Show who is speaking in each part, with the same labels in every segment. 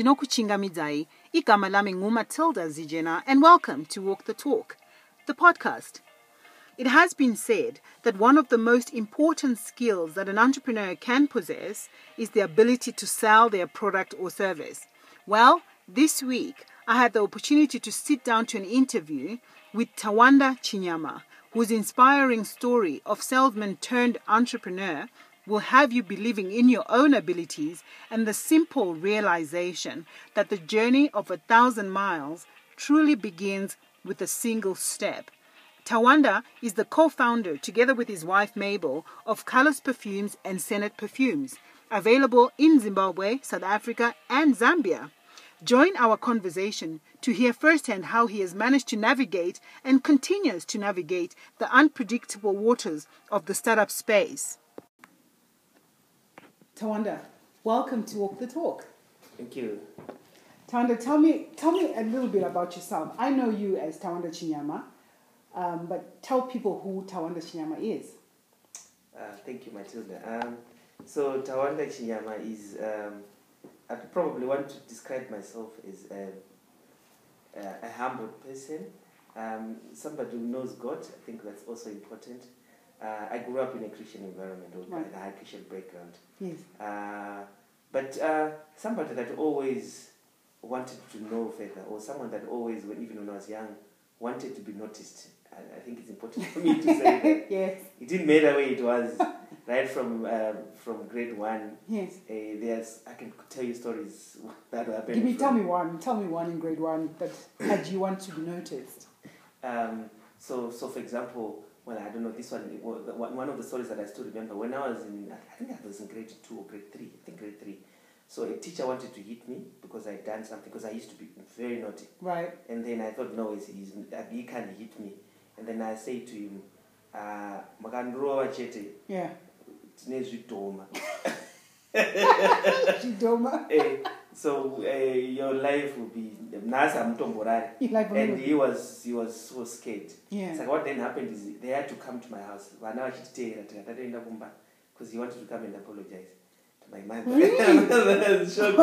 Speaker 1: Ndinokuchingamidzai, igama lami nguMatilda Zijena, and welcome to Walk the Talk, the podcast. It has been said that one of the most important skills that an entrepreneur can possess is the ability to sell their product or service. Well, this week I had the opportunity to sit down to an interview with Tawanda Chinyama, whose inspiring story of salesman turned entrepreneur will have you believing in your own abilities and the simple realization that the journey of 1,000 miles truly begins with a single step. Tawanda is the co-founder, together with his wife Mabel, of Colors Perfumes and Senate Perfumes, available in Zimbabwe, South Africa, and Zambia. Join our conversation to hear firsthand how he has managed to navigate and continues to navigate the unpredictable waters of the startup space. Tawanda, welcome to Walk the Talk.
Speaker 2: Thank you.
Speaker 1: Tawanda, tell me a little bit about yourself. I know you as Tawanda Chinyama, but tell people who Tawanda Chinyama is.
Speaker 2: Thank you, Matilda. So Tawanda Chinyama is, I probably want to describe myself as a humble person, somebody who knows God. I think that's also important. I grew up in a Christian environment, or right. I had a Christian background.
Speaker 1: Yes.
Speaker 2: But somebody that always wanted to know further, or someone that always, even when I was young, wanted to be noticed. I think it's important for me to say that.
Speaker 1: Yes.
Speaker 2: It didn't matter where it was, right from grade 1.
Speaker 1: Yes.
Speaker 2: I can tell you stories that happened.
Speaker 1: Tell me one in grade 1 that had you want to be noticed.
Speaker 2: So for example, well, I don't know, this one of the stories that I still remember, when I was in grade 2 or grade 3, I think grade 3. So a teacher wanted to hit me because I had done something, because I used to be very naughty.
Speaker 1: Right.
Speaker 2: And then I thought, no, he can't hit me. And then I say to him, Makandrowa chete.
Speaker 1: Yeah.
Speaker 2: Tinezvidoma.
Speaker 1: Zvidoma.
Speaker 2: So your life will be nasa mutomborari. And he was so scared.
Speaker 1: Yeah.
Speaker 2: So what then happened is they had to come to my house. Because he wanted to come and apologize to my mother.
Speaker 1: Really?
Speaker 2: I was shocked.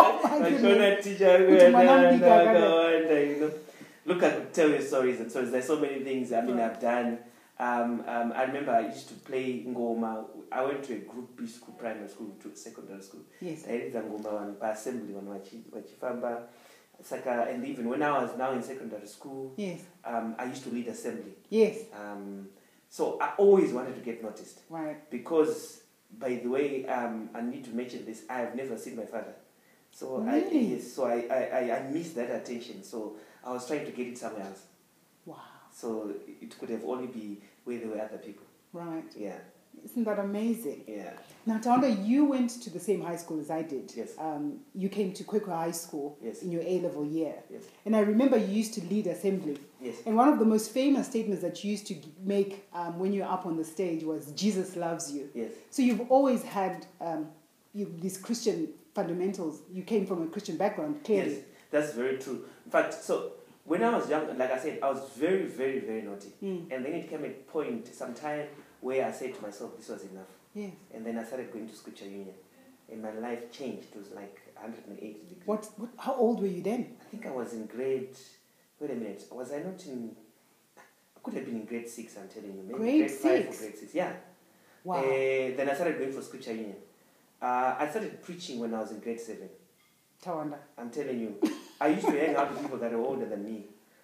Speaker 2: Look, I could tell you stories and stories. There's so many things I've done. I remember I used to play ngoma. I went to a group B school, primary school to secondary school.
Speaker 1: Yes.
Speaker 2: I did ngoma by assembly wachifamba. And even when I was now in secondary school,
Speaker 1: yes.
Speaker 2: I used to lead assembly.
Speaker 1: Yes.
Speaker 2: So I always wanted to get noticed.
Speaker 1: Right.
Speaker 2: Because, by the way, I need to mention this, I have never seen my father. So
Speaker 1: really?
Speaker 2: I missed that attention. So I was trying to get it somewhere else.
Speaker 1: Wow.
Speaker 2: So it could have only been where there were other people.
Speaker 1: Right.
Speaker 2: Yeah.
Speaker 1: Isn't that amazing?
Speaker 2: Yeah.
Speaker 1: Now, Tawanda, you went to the same high school as I did.
Speaker 2: Yes.
Speaker 1: You came to Kwekwe High School.
Speaker 2: Yes.
Speaker 1: In your A-level year.
Speaker 2: Yes.
Speaker 1: And I remember you used to lead assembly.
Speaker 2: Yes.
Speaker 1: And one of the most famous statements that you used to make when you were up on the stage was, Jesus loves you.
Speaker 2: Yes.
Speaker 1: So you've always had these Christian fundamentals. You came from a Christian background, clearly.
Speaker 2: Yes, that's very true. In fact, so when I was young, like I said, I was very, very, very naughty. And then it came a point, sometime, where I said to myself, this was enough.
Speaker 1: Yes.
Speaker 2: And then I started going to Scripture Union. And my life changed. It was like 180 degrees.
Speaker 1: How old were you then?
Speaker 2: I think I was in grade... Wait a minute. Was I not in... I could have been in grade 6, I'm telling you. Maybe grade 5 or grade 6. Yeah.
Speaker 1: Wow.
Speaker 2: Then I started going for Scripture Union. I started preaching when I was in grade 7.
Speaker 1: Tawanda.
Speaker 2: I'm telling you. I used to hang out with people that were older than me.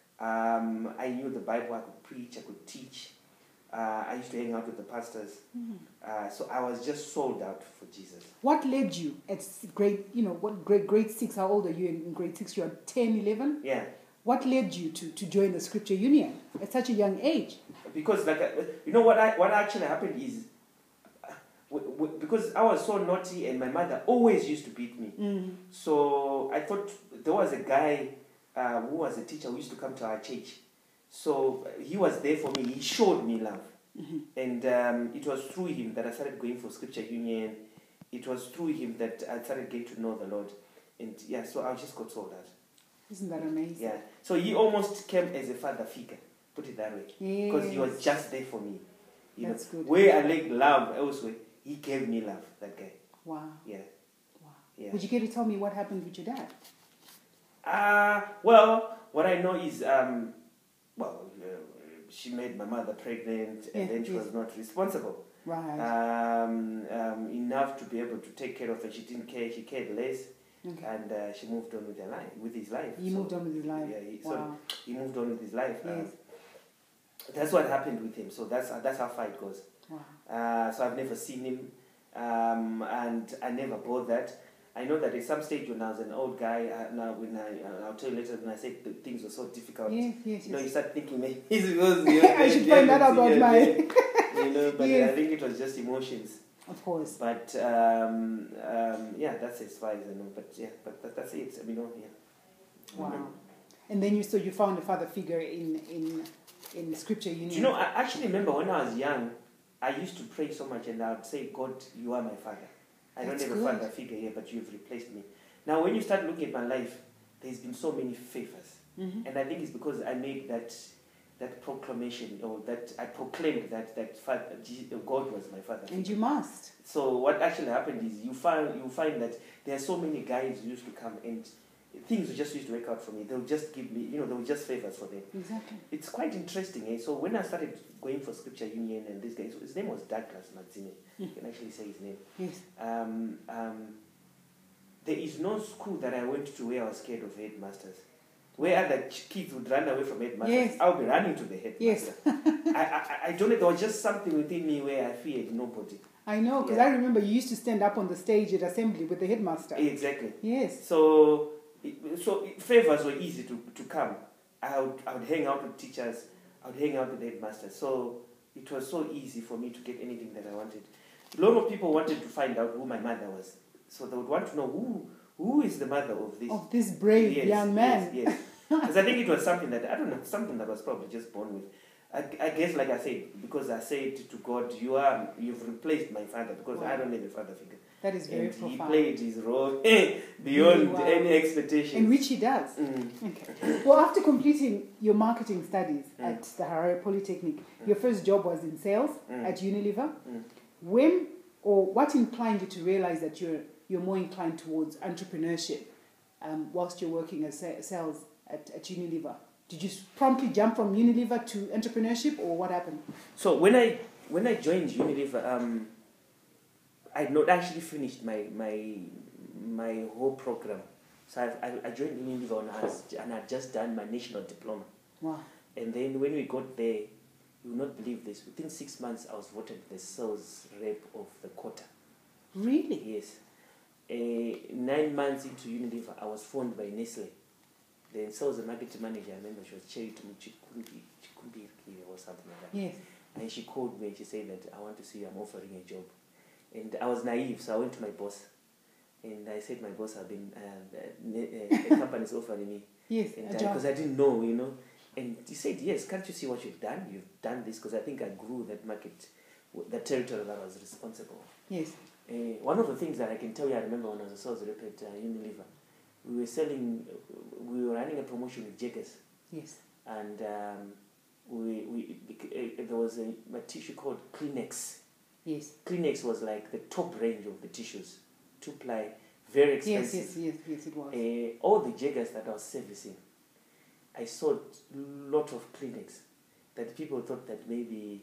Speaker 2: I knew the Bible. I could preach. I could teach. I used to hang out with the pastors. So I was just sold out for Jesus.
Speaker 1: What led you at grade 6? How old are you in grade 6? You are 10, 11?
Speaker 2: Yeah.
Speaker 1: What led you to join the Scripture Union at such a young age?
Speaker 2: Because, what actually happened is, because I was so naughty and my mother always used to beat me. So I thought there was a guy who was a teacher who used to come to our church. So he was there for me. He showed me love. And it was through him that I started going for Scripture Union. It was through him that I started getting to know the Lord. And yeah, so I just got sold out.
Speaker 1: Isn't that amazing?
Speaker 2: Yeah. So he almost came as a father figure, put it that way. Because he was just there for me. That's good. Where I lacked love elsewhere, he gave me love, that guy.
Speaker 1: Wow.
Speaker 2: Yeah.
Speaker 1: Wow.
Speaker 2: Yeah.
Speaker 1: Would you care to tell me what happened with your dad?
Speaker 2: Well, what I know is, she made my mother pregnant, and then she was not responsible.
Speaker 1: Right.
Speaker 2: Enough to be able to take care of her. She didn't care. She cared less.
Speaker 1: Okay.
Speaker 2: And she moved on with her life, with his life.
Speaker 1: He moved on with his life.
Speaker 2: Yeah,
Speaker 1: Wow.
Speaker 2: he moved on with his life.
Speaker 1: Yes.
Speaker 2: That's what happened with him. So that's how far it goes.
Speaker 1: Wow.
Speaker 2: So I've never seen him, and I never bought that. I know that at some stage when I was an old guy, I'll tell you later when I said that things were so difficult.
Speaker 1: Yes.
Speaker 2: You know, you start thinking maybe it's because
Speaker 1: I should find out about my.
Speaker 2: You know, but
Speaker 1: Yes.
Speaker 2: I think it was just emotions.
Speaker 1: Of course.
Speaker 2: But that's as far as I know. But that's it. I mean, yeah.
Speaker 1: Wow. And then you found a father figure in Scripture Union.
Speaker 2: Do you know? I actually remember when I was young, I used to pray so much, and I would say, "God, you are my father. I don't have a father figure here, but you've replaced me." Now, when you start looking at my life, there's been so many favors, and I think it's because I made that proclamation, or that I proclaimed that God was my father.
Speaker 1: And you must.
Speaker 2: So what actually happened is you find that there are so many guys who used to come and things just used to work out for me. They'll just give me, they were just favors for them.
Speaker 1: Exactly.
Speaker 2: It's quite interesting. Eh? So when I started going for Scripture Union, and this guy, so his name was Douglas Mazzini. You can actually say his name.
Speaker 1: Yes.
Speaker 2: There is no school that I went to where I was scared of headmasters. Where other kids would run away from headmasters,
Speaker 1: yes.
Speaker 2: I'll be running to the headmaster.
Speaker 1: Yes.
Speaker 2: I don't know, there was just something within me where I feared nobody.
Speaker 1: I know, because I remember you used to stand up on the stage at assembly with the headmaster.
Speaker 2: Exactly.
Speaker 1: Yes.
Speaker 2: So favors were easy to come. I would hang out with teachers. I would hang out with the headmasters. So it was so easy for me to get anything that I wanted. A lot of people wanted to find out who my mother was. So they would want to know who is the mother of this
Speaker 1: brave young man.
Speaker 2: Yes. Because I think it was something that, I don't know, something that was probably just born with. I guess, like I said, because I said to God, you've replaced my father, because I don't have a father figure.
Speaker 1: That is very profound.
Speaker 2: He played his role beyond any expectation.
Speaker 1: And which he does. Okay. Well, after completing your marketing studies at the Harare Polytechnic, your first job was in sales at Unilever. When or what inclined you to realize that you're more inclined towards entrepreneurship whilst you're working as sales at Unilever? Did you promptly jump from Unilever to entrepreneurship, or what happened? So
Speaker 2: when I joined Unilever, I had not actually finished my whole program. So I joined Unilever and I had just done my national diploma.
Speaker 1: Wow.
Speaker 2: And then when we got there, you will not believe this, within 6 months I was voted the sales rep of the quarter.
Speaker 1: Really?
Speaker 2: Yes. 9 months into Unilever, I was phoned by Nestle. The sales and marketing manager, I remember she was Cherry Chikumbi or something like that.
Speaker 1: Yes.
Speaker 2: And she called me and she said that, I want to see you, I'm offering a job. And I was naive, so I went to my boss. And I said, my boss, I've been, the company's offering me.
Speaker 1: Yes,
Speaker 2: because I didn't know, And he said, yes, can't you see what you've done? You've done this, because I think I grew that market, that territory that I was responsible.
Speaker 1: Yes.
Speaker 2: One of the things that I can tell you, I remember when I was a sales rep at Unilever, we were running a promotion with Jaggers.
Speaker 1: Yes.
Speaker 2: And there was a tissue called Kleenex.
Speaker 1: Yes.
Speaker 2: Kleenex was like the top range of the tissues, 2-ply, very expensive.
Speaker 1: Yes, it was.
Speaker 2: All the Jaggers that I was servicing, I sold a lot of Kleenex that people thought that maybe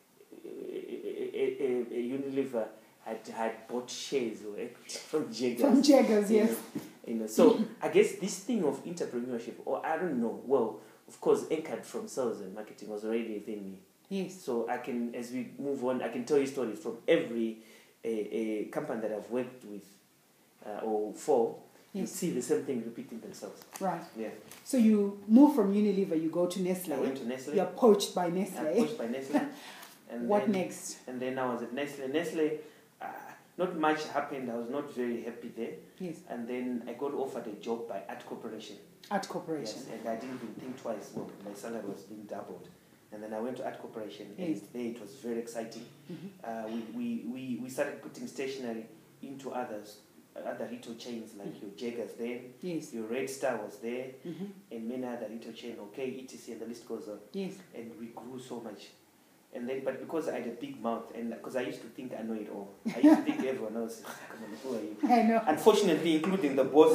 Speaker 2: a Unilever had bought shares from Jaggers.
Speaker 1: From Jaggers, yes.
Speaker 2: So I guess this thing of entrepreneurship, or I don't know, well, of course, anchored from sales and marketing was already within me.
Speaker 1: Yes.
Speaker 2: So I can, as we move on, I can tell you stories from every a company that I've worked with or for. You see the same thing repeating themselves.
Speaker 1: Right.
Speaker 2: Yeah.
Speaker 1: So you move from Unilever, you go to Nestle.
Speaker 2: I went to Nestle.
Speaker 1: You're poached by Nestle.
Speaker 2: Poached by Nestle. And
Speaker 1: what next?
Speaker 2: And then I was at Nestle. Nestle, not much happened. I was not very happy there.
Speaker 1: Yes.
Speaker 2: And then I got offered a job by Art Corporation.
Speaker 1: Art Corporation.
Speaker 2: Yes, and I didn't even think twice. Well, my salary was being doubled. And then I went to Art Corporation.
Speaker 1: Yes.
Speaker 2: And there it was very exciting. We started putting stationery into other retail chains like your Jaggers then.
Speaker 1: Yes.
Speaker 2: Your Red Star was there. And many other retail chains, okay, etc. And the list goes on.
Speaker 1: Yes.
Speaker 2: And we grew so much. And then, but because I had a big mouth, and because I used to think I know it all, I used to think everyone else, come on, who are you?
Speaker 1: I know.
Speaker 2: Unfortunately, including the boss.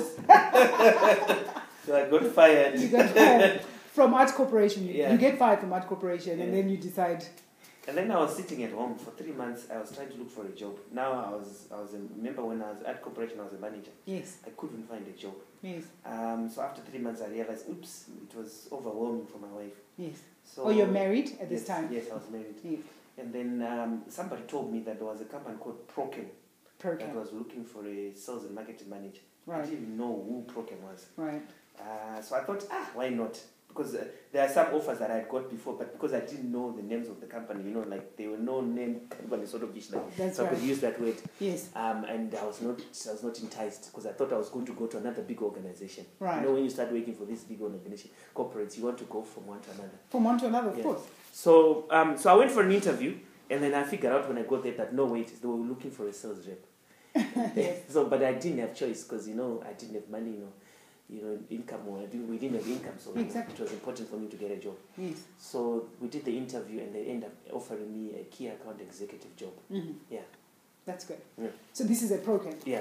Speaker 2: So I got fired.
Speaker 1: You got fired from Art Corporation.
Speaker 2: Yeah.
Speaker 1: You get fired from Art Corporation, and
Speaker 2: Yeah.
Speaker 1: then you decide.
Speaker 2: And then I was sitting at home for 3 months. I was trying to look for a job. Now remember when I was at corporation, I was a manager.
Speaker 1: Yes.
Speaker 2: I couldn't find a job.
Speaker 1: Yes.
Speaker 2: So after 3 months, I realized, oops, it was overwhelming for my wife.
Speaker 1: Yes.
Speaker 2: So
Speaker 1: You're married at this
Speaker 2: yes,
Speaker 1: time.
Speaker 2: Yes, I was married.
Speaker 1: Yes.
Speaker 2: And then somebody told me that there was a company called Prochem that was looking for a sales and marketing manager.
Speaker 1: Right.
Speaker 2: I didn't even know who Prochem was.
Speaker 1: Right.
Speaker 2: So I thought, why not? Because there are some offers that I had got before, but because I didn't know the names of the company, like they were no name company sort of dish,
Speaker 1: That's
Speaker 2: so
Speaker 1: right.
Speaker 2: I could use that word.
Speaker 1: Yes.
Speaker 2: And I was not enticed because I thought I was going to go to another big organization.
Speaker 1: Right.
Speaker 2: When you start working for this big organization, corporates, you want to go from one to another.
Speaker 1: From one to another, of
Speaker 2: Yeah.
Speaker 1: course.
Speaker 2: So I went for an interview, and then I figured out when I got there that no, wait, they were looking for a sales rep.
Speaker 1: Yes.
Speaker 2: But I didn't have choice because I didn't have money, income, or we didn't have income, so
Speaker 1: Exactly.
Speaker 2: it was important for me to get a job.
Speaker 1: Yes.
Speaker 2: So we did the interview, and they ended up offering me a key account executive job.
Speaker 1: Mm-hmm.
Speaker 2: Yeah.
Speaker 1: That's good.
Speaker 2: Yeah.
Speaker 1: So this is a program.
Speaker 2: Yeah.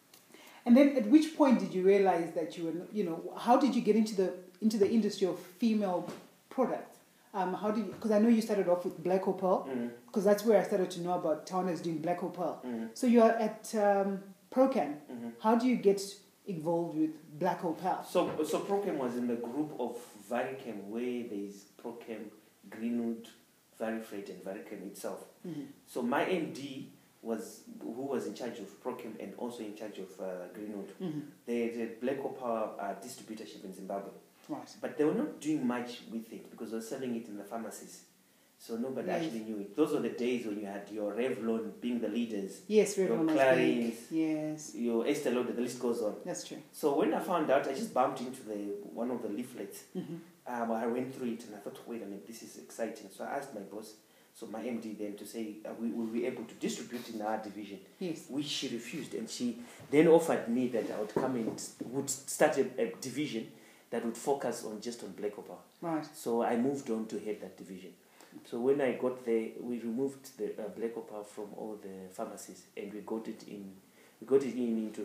Speaker 1: And then, at which point did you realize that you were, how did you get into the industry of female products? How did? Because I know you started off with Black Opal, because that's where I started to know about Towner's doing Black Opal. So you are at Prochem. How do you get involved with Black Opal?
Speaker 2: So Prochem was in the group of Varichem, where there is Prochem, Greenwood, Varifreight, and Varichem itself. So my MD who was in charge of Prochem and also in charge of Greenwood. They had Black Opal distributorship in Zimbabwe.
Speaker 1: Right.
Speaker 2: But they were not doing much with it because they were selling it in the pharmacies. So nobody actually knew it. Those were the days when you had your Revlon being the leaders.
Speaker 1: Yes,
Speaker 2: your
Speaker 1: Revlon was
Speaker 2: Clarins,
Speaker 1: big. Yes.
Speaker 2: your Estée Lauder, the list goes on.
Speaker 1: That's true.
Speaker 2: So when I found out, I just bumped into one of the leaflets. I went through it and I thought, wait a minute, this is exciting. So I asked my boss, so my MD then, to say, will we be able to distribute in our division?
Speaker 1: Yes.
Speaker 2: Which she refused. And she then offered me that I would come in, would start a division that would focus on Black Opal.
Speaker 1: Right.
Speaker 2: So I moved on to head that division. So when I got there, we removed the Black Opal from all the pharmacies, and we got it in. We got it into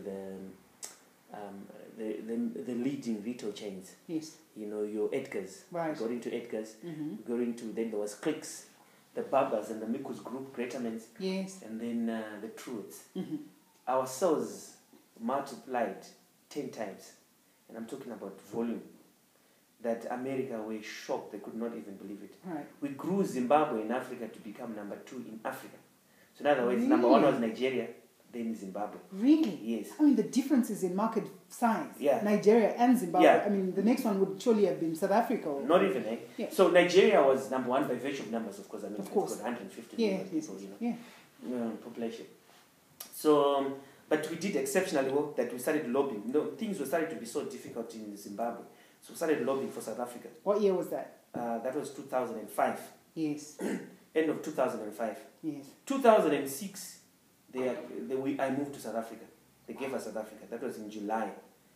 Speaker 2: the leading retail chains.
Speaker 1: Yes.
Speaker 2: Your Edgars.
Speaker 1: Right.
Speaker 2: We got into Edgars. We got into, then there was Clicks, the Barbers and the Mikus Group, Greatermans.
Speaker 1: Yes.
Speaker 2: And then the Truths. Our sales multiplied 10 times. And I'm talking about volume. That America were shocked. They could not even believe it.
Speaker 1: Right.
Speaker 2: We grew Zimbabwe in Africa to become number 2 in Africa. So in other words,
Speaker 1: Really?
Speaker 2: number 1 was Nigeria, then Zimbabwe.
Speaker 1: Really?
Speaker 2: Yes.
Speaker 1: I mean, the differences in market size.
Speaker 2: Yeah.
Speaker 1: Nigeria and Zimbabwe.
Speaker 2: Yeah.
Speaker 1: I mean, the next one would surely have been South Africa. Or,
Speaker 2: Not even, eh?
Speaker 1: Yeah.
Speaker 2: So Nigeria was number 1 by virtue of numbers, of course. I mean,
Speaker 1: Of course.
Speaker 2: it's got 150
Speaker 1: yeah,
Speaker 2: million
Speaker 1: yes,
Speaker 2: people,
Speaker 1: yeah.
Speaker 2: Population. So, but we did exceptionally well that we started lobbying. Things were starting to be so difficult in Zimbabwe. So we started lobbying for South Africa.
Speaker 1: What year was that?
Speaker 2: That was 2005.
Speaker 1: Yes.
Speaker 2: End of 2005.
Speaker 1: Yes.
Speaker 2: 2006, I moved to South Africa. They gave us South Africa. That was in July.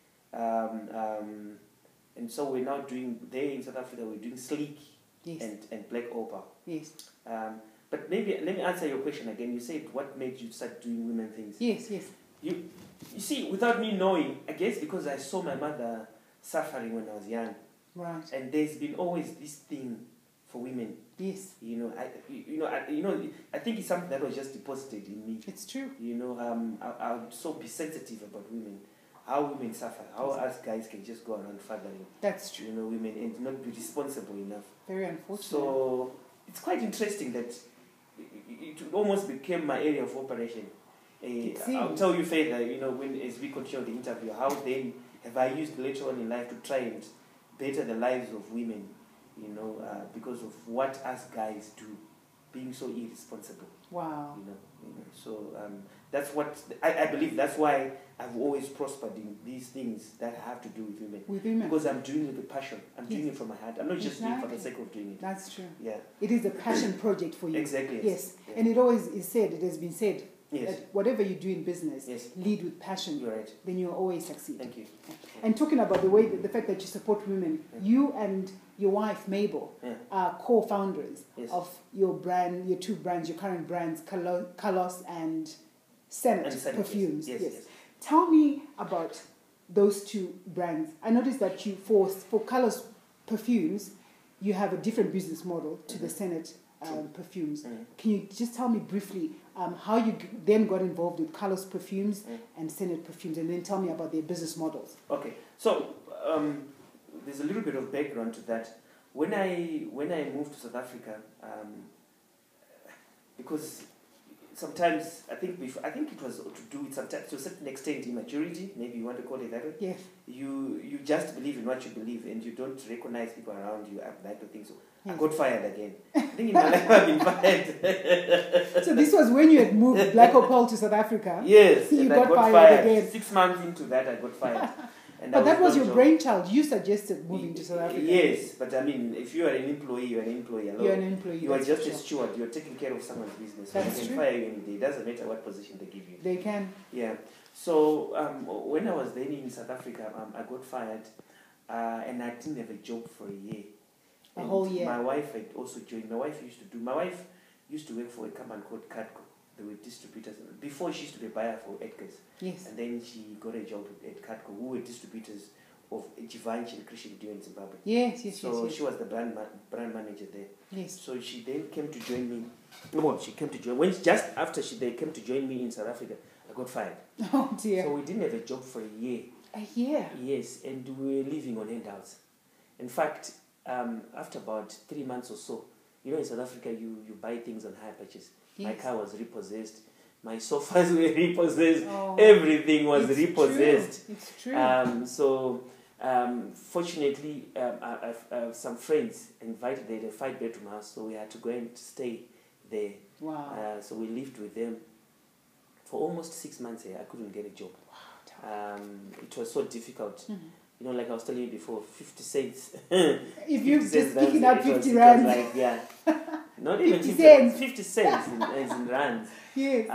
Speaker 2: And so we're now doing, there in South Africa, we're doing Sleek
Speaker 1: Yes.
Speaker 2: and Black Opal.
Speaker 1: Yes.
Speaker 2: But maybe let me answer your question again. You said, what made you start doing women things?
Speaker 1: Yes, yes.
Speaker 2: You see, without me knowing, I guess because I saw my mother suffering when I was young.
Speaker 1: Right.
Speaker 2: And there's been always this thing for women.
Speaker 1: Yes.
Speaker 2: I think it's something that was just deposited in me.
Speaker 1: It's true.
Speaker 2: I would so be sensitive about women, how women suffer, how us guys can just go around fathering.
Speaker 1: That's true.
Speaker 2: Women and not be responsible enough.
Speaker 1: Very unfortunate.
Speaker 2: So it's quite interesting that it almost became my area of operation. I'll tell you further, as we continue the interview, how then have I used later on in life to try and better the lives of women, because of what us guys do, being so irresponsible.
Speaker 1: Wow.
Speaker 2: So that's what I believe. That's why I've always prospered in these things that have to do with women.
Speaker 1: With women.
Speaker 2: Because I'm doing it with passion. I'm doing it from my heart. I'm not just doing it for the
Speaker 1: Exactly.
Speaker 2: sake of doing it.
Speaker 1: That's true.
Speaker 2: Yeah.
Speaker 1: It is a passion project for you.
Speaker 2: Exactly.
Speaker 1: Yes.
Speaker 2: Yeah.
Speaker 1: And it always is said, it has been said,
Speaker 2: Yes.
Speaker 1: that whatever you do in business,
Speaker 2: Yes.
Speaker 1: lead with passion.
Speaker 2: You're right.
Speaker 1: Then you'll always succeed.
Speaker 2: Thank you.
Speaker 1: And talking about the fact that you support women, you and your wife Mabel
Speaker 2: Yeah.
Speaker 1: are co-founders
Speaker 2: Yes.
Speaker 1: of your brand, your two brands, your current brands, Carlos and Senate
Speaker 2: And Senate,
Speaker 1: perfumes.
Speaker 2: yes, yes.
Speaker 1: Tell me about those two brands. I noticed that you for Carlos perfumes, you have a different business model to the Senate perfumes. Can you just tell me briefly how you then got involved with Carlos perfumes and Senate perfumes, and then tell me about their business models?
Speaker 2: Okay, so there's a little bit of background to that. When I moved to South Africa, because sometimes I think it was to do with sometimes to a certain extent immaturity, maybe you want to call it that way.
Speaker 1: Yes.
Speaker 2: You just believe in what you believe and you don't recognize people around you. I like to think so.
Speaker 1: Yes.
Speaker 2: I got fired again. I think in my life I've been fired.
Speaker 1: So this was when you had moved Black Opal to South Africa.
Speaker 2: Yes,
Speaker 1: You
Speaker 2: and
Speaker 1: got
Speaker 2: I got
Speaker 1: fired again.
Speaker 2: 6 months into that, I got fired. And
Speaker 1: But that was your
Speaker 2: job.
Speaker 1: brainchild. You suggested moving to South Africa.
Speaker 2: Yes, but I mean, if you are an employee, you are an employee alone.
Speaker 1: You're an employee.
Speaker 2: You are
Speaker 1: that's
Speaker 2: just
Speaker 1: for
Speaker 2: a
Speaker 1: sure.
Speaker 2: steward. You are taking care of someone's business. So
Speaker 1: That's
Speaker 2: they can
Speaker 1: true.
Speaker 2: fire you any day. It doesn't matter what position they give you.
Speaker 1: They can.
Speaker 2: Yeah. So when I was then in South Africa, I got fired, and I didn't have a job for a year.
Speaker 1: A
Speaker 2: And
Speaker 1: whole year.
Speaker 2: My wife had also joined. My wife used to work for a company called Cadco. They were distributors. Before she used to be a buyer for Edgar's.
Speaker 1: Yes.
Speaker 2: And then she got a job at Cadco, who were distributors of Givenchy and Christian Dior in Zimbabwe.
Speaker 1: Yes, yes,
Speaker 2: So
Speaker 1: yes.
Speaker 2: she was the brand manager there.
Speaker 1: Yes.
Speaker 2: So she then came to join me. Well, she came to join just after they came to join me in South Africa. I got fired.
Speaker 1: Oh dear.
Speaker 2: So we didn't have a job for a year.
Speaker 1: A year.
Speaker 2: Yes, and we were living on handouts. In fact, after about 3 months or so, you know, in South Africa, you buy things on hire purchase. My
Speaker 1: Yes.
Speaker 2: car was repossessed. My sofas were repossessed.
Speaker 1: Oh.
Speaker 2: Everything was
Speaker 1: It's
Speaker 2: repossessed.
Speaker 1: True. It's true.
Speaker 2: So fortunately, some friends invited. They had a 5-bedroom house, so we had to go and stay there.
Speaker 1: Wow.
Speaker 2: So we lived with them for almost 6 months. I couldn't get a job. It was so difficult. You know, like I was telling you before, 50 cents.
Speaker 1: If you
Speaker 2: 50
Speaker 1: just
Speaker 2: cents,
Speaker 1: picking up
Speaker 2: it was
Speaker 1: 50 rand.
Speaker 2: like, yeah, not even
Speaker 1: 50
Speaker 2: 50
Speaker 1: cents.
Speaker 2: 50 cents in rands.
Speaker 1: Yes.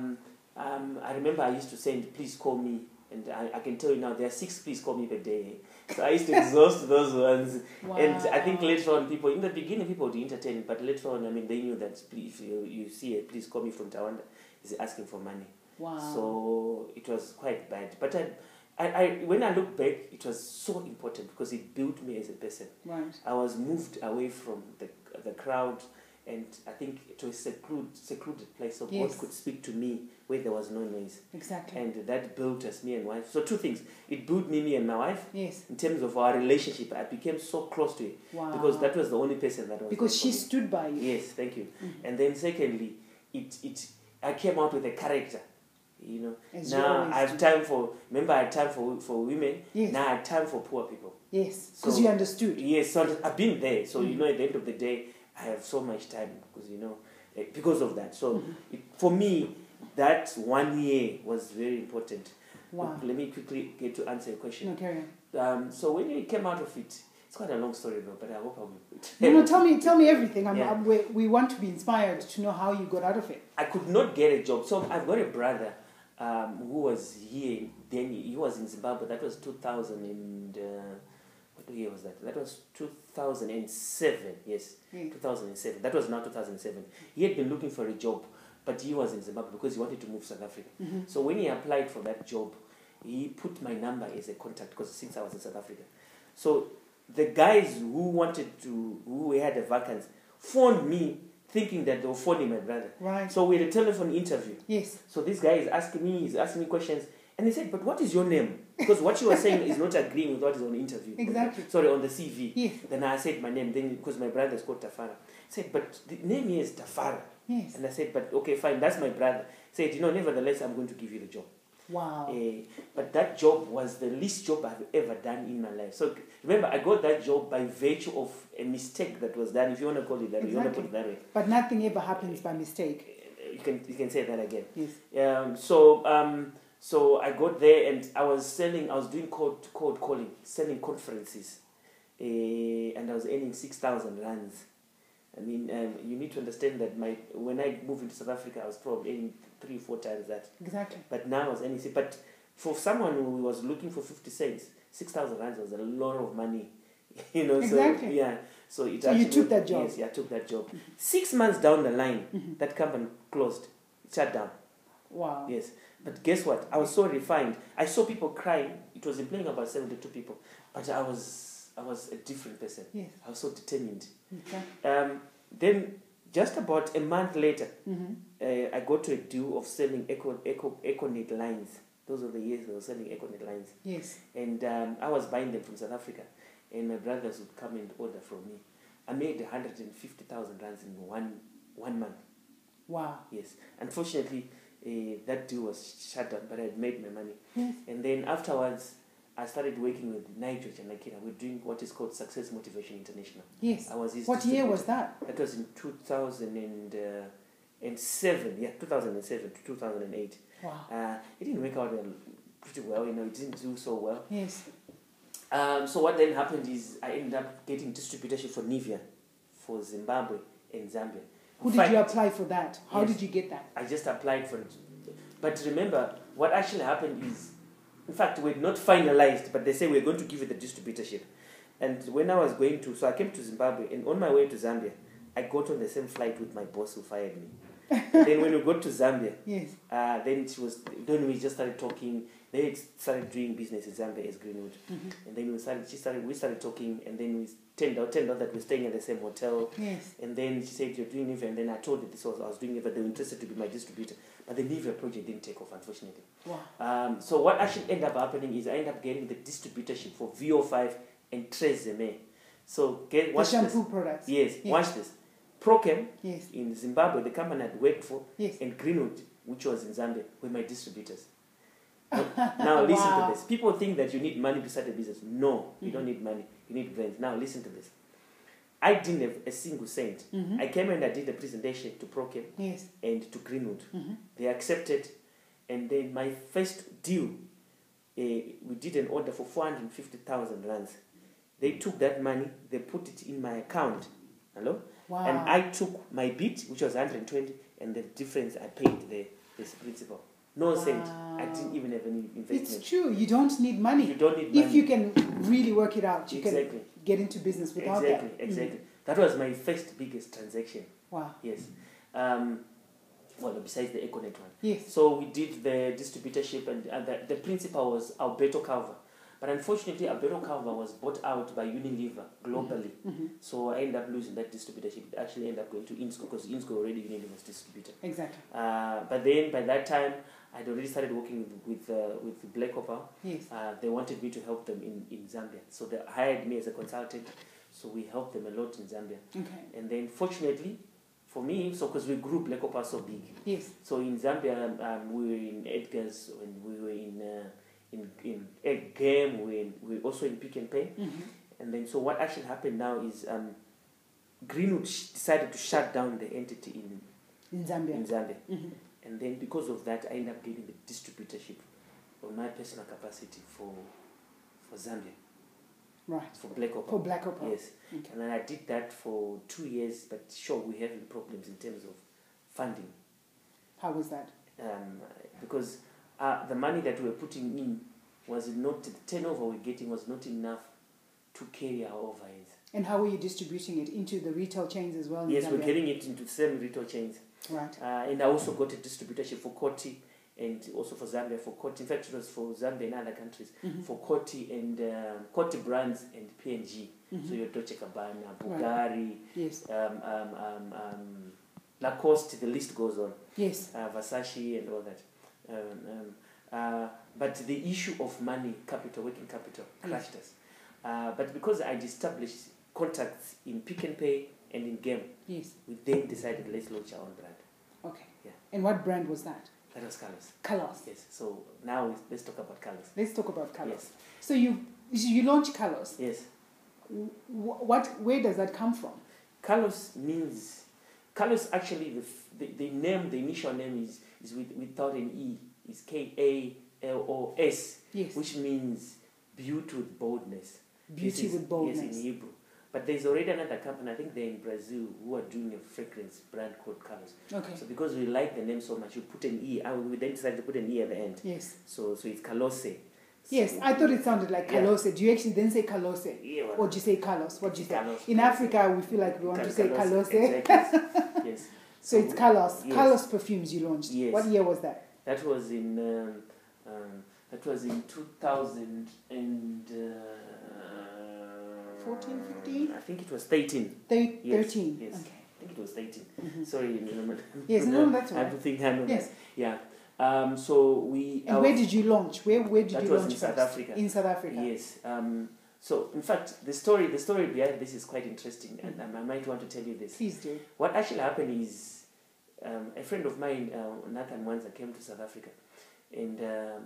Speaker 2: I remember I used to send, please call me, and I can tell you now, there are 6 please call me per day. So I used to exhaust those ones.
Speaker 1: Wow.
Speaker 2: And I think later on, people, in the beginning, people would entertain, but later on, I mean, they knew that if you see it, please call me from Tawanda, is asking for money.
Speaker 1: Wow.
Speaker 2: So it was quite bad. But I when I look back, it was so important because it built me as a person.
Speaker 1: Right.
Speaker 2: I was moved away from the crowd, and I think to a secluded place so
Speaker 1: Yes.
Speaker 2: God could speak to me where there was no noise.
Speaker 1: Exactly.
Speaker 2: And that built us, me and wife. So 2 things. It built me and my wife.
Speaker 1: Yes.
Speaker 2: In terms of our relationship, I became so close to her.
Speaker 1: Wow.
Speaker 2: Because that was the only person that was
Speaker 1: Because
Speaker 2: there
Speaker 1: she
Speaker 2: for me.
Speaker 1: stood by you.
Speaker 2: Yes, thank you. And then secondly, I came out with a character. You know,
Speaker 1: As you
Speaker 2: now
Speaker 1: always
Speaker 2: I have
Speaker 1: do.
Speaker 2: time for. Remember, I had time for women.
Speaker 1: Yes.
Speaker 2: Now I have time for poor people.
Speaker 1: Yes. Because
Speaker 2: So-
Speaker 1: you understood.
Speaker 2: Yes, so I've been there. So you know, at the end of the day, I have so much time because because of that. So for me, that 1 year was very important.
Speaker 1: Wow.
Speaker 2: Let me quickly get to answer your question.
Speaker 1: No, carry on.
Speaker 2: So when you came out of it, it's quite a long story though, but I hope I'll
Speaker 1: No, tell me everything.
Speaker 2: Yeah.
Speaker 1: We want to be inspired to know how you got out of it.
Speaker 2: I could not get a job. So I've got a brother who was here. Then he was in Zimbabwe. That was 2000 and what year was that? That was 2007. Yes,
Speaker 1: Yeah.
Speaker 2: 2007. That was now 2007. He had been looking for a job, but he was in Zimbabwe because he wanted to move to South Africa. So when he applied for that job, he put my number as a contact because since I was in South Africa. So the guys who had a vacancy phoned me thinking that they were phoning my brother.
Speaker 1: Right.
Speaker 2: So we had a telephone interview.
Speaker 1: Yes.
Speaker 2: So this guy is asking me questions. And he said, but what is your name? Because what you were saying is not agreeing with what is on the interview.
Speaker 1: Exactly.
Speaker 2: Sorry, on the CV.
Speaker 1: Yes.
Speaker 2: Then I said my name, then because my brother is called Tafara. He said, but the name here is Tafara.
Speaker 1: Yes.
Speaker 2: And I said, but okay, fine, that's my brother. He said, nevertheless, I'm going to give you the job.
Speaker 1: Wow.
Speaker 2: But that job was the least job I've ever done in my life. So remember, I got that job by virtue of a mistake that was done, if you want to call it that way, you want to put it that way.
Speaker 1: But nothing ever happens by mistake.
Speaker 2: You can say that again.
Speaker 1: Yes.
Speaker 2: So I got there and I was doing cold calling, selling conferences, and I was earning 6,000 rands. I mean, you need to understand that when I moved into South Africa, I was probably earning 3-4 times that.
Speaker 1: Exactly.
Speaker 2: But now I was earning, but for someone who was looking for 50 cents, 6,000 rands was a lot of money
Speaker 1: Exactly.
Speaker 2: So yeah. So
Speaker 1: So you took that job.
Speaker 2: Yes, I took that job. 6 months down the line, that company closed, shut down.
Speaker 1: Wow.
Speaker 2: Yes. But guess what? I was so refined. I saw people crying. It was employing about 72 people. But I was a different person.
Speaker 1: Yes.
Speaker 2: I was so determined.
Speaker 1: Okay.
Speaker 2: Then just about a month later, I got to a deal of selling Econet lines. Those were the years I was selling Econet lines.
Speaker 1: Yes.
Speaker 2: And I was buying them from South Africa. And my brothers would come and order from me. I made 150,000 rands in one month.
Speaker 1: Wow.
Speaker 2: Yes. Unfortunately, that deal was shut down, but I had made my money.
Speaker 1: Yes.
Speaker 2: And then afterwards, I started working with Nigel and Nakira. We're doing what is called Success Motivation International.
Speaker 1: Yes.
Speaker 2: I was his
Speaker 1: What year
Speaker 2: distributor.
Speaker 1: was that?
Speaker 2: That was in 2007. Yeah, 2007 to 2008.
Speaker 1: Wow.
Speaker 2: It didn't work out pretty well. It didn't do so well.
Speaker 1: Yes.
Speaker 2: So what then happened is I ended up getting distributorship for Nivea, for Zimbabwe and Zambia.
Speaker 1: Who did you apply for that? How
Speaker 2: Yes.
Speaker 1: did you get that?
Speaker 2: I just applied for it. But remember, what actually happened is, in fact, we're not finalized, but they say we're going to give you the distributorship. And when I was going to, so I came to Zimbabwe, and on my way to Zambia, I got on the same flight with my boss who fired me. And then when we got to Zambia,
Speaker 1: Yes.
Speaker 2: then we just started talking. They started doing business in Zambia as Greenwood. And then we started talking, and then we turned out that we're staying at the same hotel.
Speaker 1: Yes.
Speaker 2: And then she said, you're doing Nivea, and then I told her I was doing Nivea, they were interested to be my distributor. But the Nivea project didn't take off, unfortunately.
Speaker 1: Wow.
Speaker 2: So what actually ended up happening is I ended up getting the distributorship for VO5 and Trezeme. So watch
Speaker 1: the shampoo
Speaker 2: this.
Speaker 1: products.
Speaker 2: Yes, watch this. Prochem
Speaker 1: Yes.
Speaker 2: in Zimbabwe, the company I'd worked for,
Speaker 1: Yes.
Speaker 2: and Greenwood, which was in Zambia, were my distributors. Now listen
Speaker 1: Wow.
Speaker 2: to this. People think that you need money to start a business. No, you don't need money. You need brains. Now listen to this. I didn't have a single cent. I came and I did a presentation to Prochem
Speaker 1: Yes.
Speaker 2: and to Greenwood. They accepted, and then my first deal, we did an order for 450,000 rands. They took that money, they put it in my account. Hello?
Speaker 1: Wow.
Speaker 2: And I took my bit, which was 120, and the difference I paid the principal. No cent. I didn't even have any investment.
Speaker 1: It's true. You don't need money.
Speaker 2: You don't need money.
Speaker 1: If you can really work it out, you
Speaker 2: Exactly.
Speaker 1: can get into business without
Speaker 2: Exactly,
Speaker 1: that.
Speaker 2: exactly. That was my first biggest transaction.
Speaker 1: Wow.
Speaker 2: Yes. Well, besides the Econet one.
Speaker 1: Yes.
Speaker 2: So we did the distributorship, and the principal was Alberto Calva. But unfortunately, Alberto Calva was bought out by Unilever globally. So I ended up losing that distributorship. It actually ended up going to Insco, because Insco already Unilever's distributor.
Speaker 1: Exactly.
Speaker 2: But then by that time, I'd already started working with Black Opal.
Speaker 1: Yes.
Speaker 2: They wanted me to help them in Zambia. So they hired me as a consultant. So we helped them a lot in Zambia.
Speaker 1: Okay.
Speaker 2: And then fortunately, for me, so because we grew Black Opal so big.
Speaker 1: Yes.
Speaker 2: So in Zambia, we were in Edgar's, and we were in Egg Game, we were also in Pick and Pay. And then so what actually happened now is Greenwood decided to shut down the entity
Speaker 1: In Zambia.
Speaker 2: in Zambia. And then because of that, I ended up getting the distributorship on my personal capacity for Zambia.
Speaker 1: Right.
Speaker 2: For Black Opal.
Speaker 1: For Black Opal.
Speaker 2: Yes.
Speaker 1: Okay.
Speaker 2: And then I did that for 2 years, but sure, we're having problems in terms of funding.
Speaker 1: How was that?
Speaker 2: Because the money that we were putting in was not, the turnover we're getting was not enough to carry our overheads.
Speaker 1: And how were you distributing it into the retail chains as well? In
Speaker 2: Yes,
Speaker 1: Zambia?
Speaker 2: we're getting it into some retail chains.
Speaker 1: Right.
Speaker 2: And I also got a distributorship for Coty and also for Zambia for Coty. In fact, it was for Zambia and other countries. For Coty and Coty brands and P&G. So your Dolce Gabbana, Bulgari,
Speaker 1: Yes.
Speaker 2: Lacoste, the list goes on.
Speaker 1: Yes.
Speaker 2: Versace and all that. But the issue of money, capital, working capital, crushed us. But because I'd established contacts in Pick and Pay and in Game,
Speaker 1: Yes.
Speaker 2: we then decided let's launch our own brand.
Speaker 1: Okay.
Speaker 2: Yeah.
Speaker 1: And what brand was that?
Speaker 2: That was Colors.
Speaker 1: Colors.
Speaker 2: Yes. So now let's talk about Colors.
Speaker 1: Let's talk about Colors.
Speaker 2: Yes.
Speaker 1: So you launch Colors.
Speaker 2: Yes.
Speaker 1: Where does that come from?
Speaker 2: Colors means, Colors actually, the name, the initial name is without an E. It's Kalos.
Speaker 1: Yes.
Speaker 2: Which means beauty with boldness.
Speaker 1: Beauty with boldness.
Speaker 2: Yes, in Hebrew. But there's already another company, I think they're in Brazil, who are doing a fragrance brand called Colors.
Speaker 1: Okay.
Speaker 2: So because we like the name so much, we put an E. We then decided to put an E at the end.
Speaker 1: Yes.
Speaker 2: So it's Kalose.
Speaker 1: Yes, I thought it sounded like Kalose. Do you actually then say Kalose?
Speaker 2: Yeah, well,
Speaker 1: Or do you say Carlos? What do you say?
Speaker 2: Carlos.
Speaker 1: In Africa, we feel like we want to say Kalose.
Speaker 2: Exactly. Yes.
Speaker 1: So it's Carlos.
Speaker 2: Yes.
Speaker 1: Carlos perfumes you launched.
Speaker 2: Yes.
Speaker 1: What year was that?
Speaker 2: That was in 2000 and
Speaker 1: 14, 15?
Speaker 2: I think it was 13.
Speaker 1: 13.
Speaker 2: Yes.
Speaker 1: Okay.
Speaker 2: I think it was 13. Sorry,
Speaker 1: Yes, no, that's all
Speaker 2: I
Speaker 1: right.
Speaker 2: have to think hand on
Speaker 1: Yes.
Speaker 2: that. Yeah. So we.
Speaker 1: And where did you launch? Where did
Speaker 2: that
Speaker 1: you
Speaker 2: was
Speaker 1: launch
Speaker 2: in
Speaker 1: first?
Speaker 2: South Africa.
Speaker 1: In South Africa.
Speaker 2: Yes. So in fact, the story behind this is quite interesting, and I might want to tell you this.
Speaker 1: Please do.
Speaker 2: What actually happened is a friend of mine, Nathan Mwanza, came to South Africa, and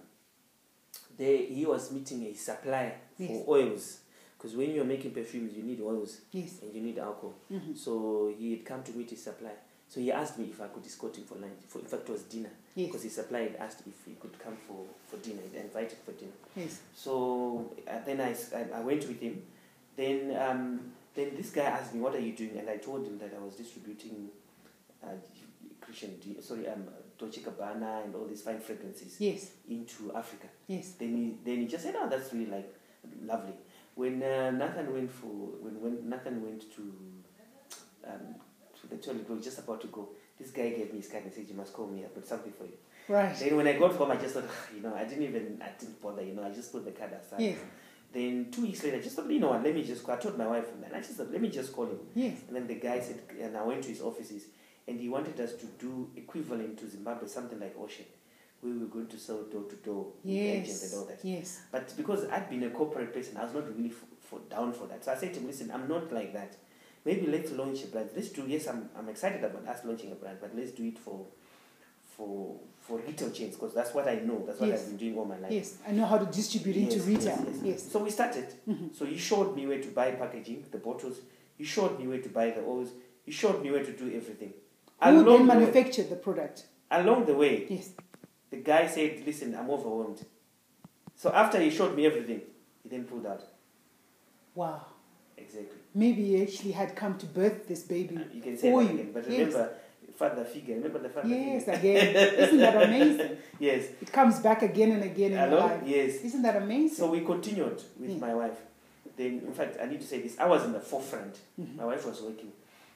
Speaker 2: he was meeting a supplier for oils, because when you're making perfumes, you need oils and you need alcohol. So he had come to meet his supplier. So he asked me if I could escort him for lunch. In fact, it was dinner, because his supplier had asked if he could come for dinner. He invited for dinner.
Speaker 1: Yes.
Speaker 2: So then I went with him. Then this guy asked me, "What are you doing?" And I told him that I was distributing Dolce & Gabbana and all these fine fragrances into Africa.
Speaker 1: Yes.
Speaker 2: Then he just said, "Oh, that's really lovely." When Nathan went to the toilet, we were just about to go. This guy gave me his card and said, "You must call me. I've got something for you."
Speaker 1: Right.
Speaker 2: Then when I got home, I just thought, I didn't bother. I just put the card aside.
Speaker 1: Yes.
Speaker 2: Then 2 weeks later, I just thought, let me just go. I told my wife, and I just thought, let me just call him.
Speaker 1: Yes.
Speaker 2: And then the guy said, and I went to his offices, and he wanted us to do equivalent to Zimbabwe, something like Ocean. We were going to sell door to door with agents and all that.
Speaker 1: Yes.
Speaker 2: But because I'd been a corporate person, I was not really down for that. So I said to him, listen, I'm not like that. Maybe let's launch a brand. Let's do, yes, I'm excited about us launching a brand, but let's do it for retail chains, because that's what I know. That's what I've been doing all my life.
Speaker 1: Yes, I know how to distribute into retail. Yes.
Speaker 2: So we started. So he showed me where to buy packaging, the bottles. He showed me where to buy the oils. He showed me where to do everything.
Speaker 1: Who then manufactured the product?
Speaker 2: Along the way,
Speaker 1: yes,
Speaker 2: the guy said, listen, I'm overwhelmed. So after he showed me everything, he then pulled out.
Speaker 1: Wow.
Speaker 2: Exactly.
Speaker 1: Maybe he actually had come to birth this baby
Speaker 2: you can say
Speaker 1: for
Speaker 2: that
Speaker 1: you.
Speaker 2: Again, but remember, father figure. Remember the father figure?
Speaker 1: Yes, again. Isn't that amazing?
Speaker 2: Yes.
Speaker 1: It comes back again and again in your life.
Speaker 2: Yes.
Speaker 1: Isn't that amazing?
Speaker 2: So we continued with my wife. Then, in fact, I need to say this. I was in the forefront. My wife was working.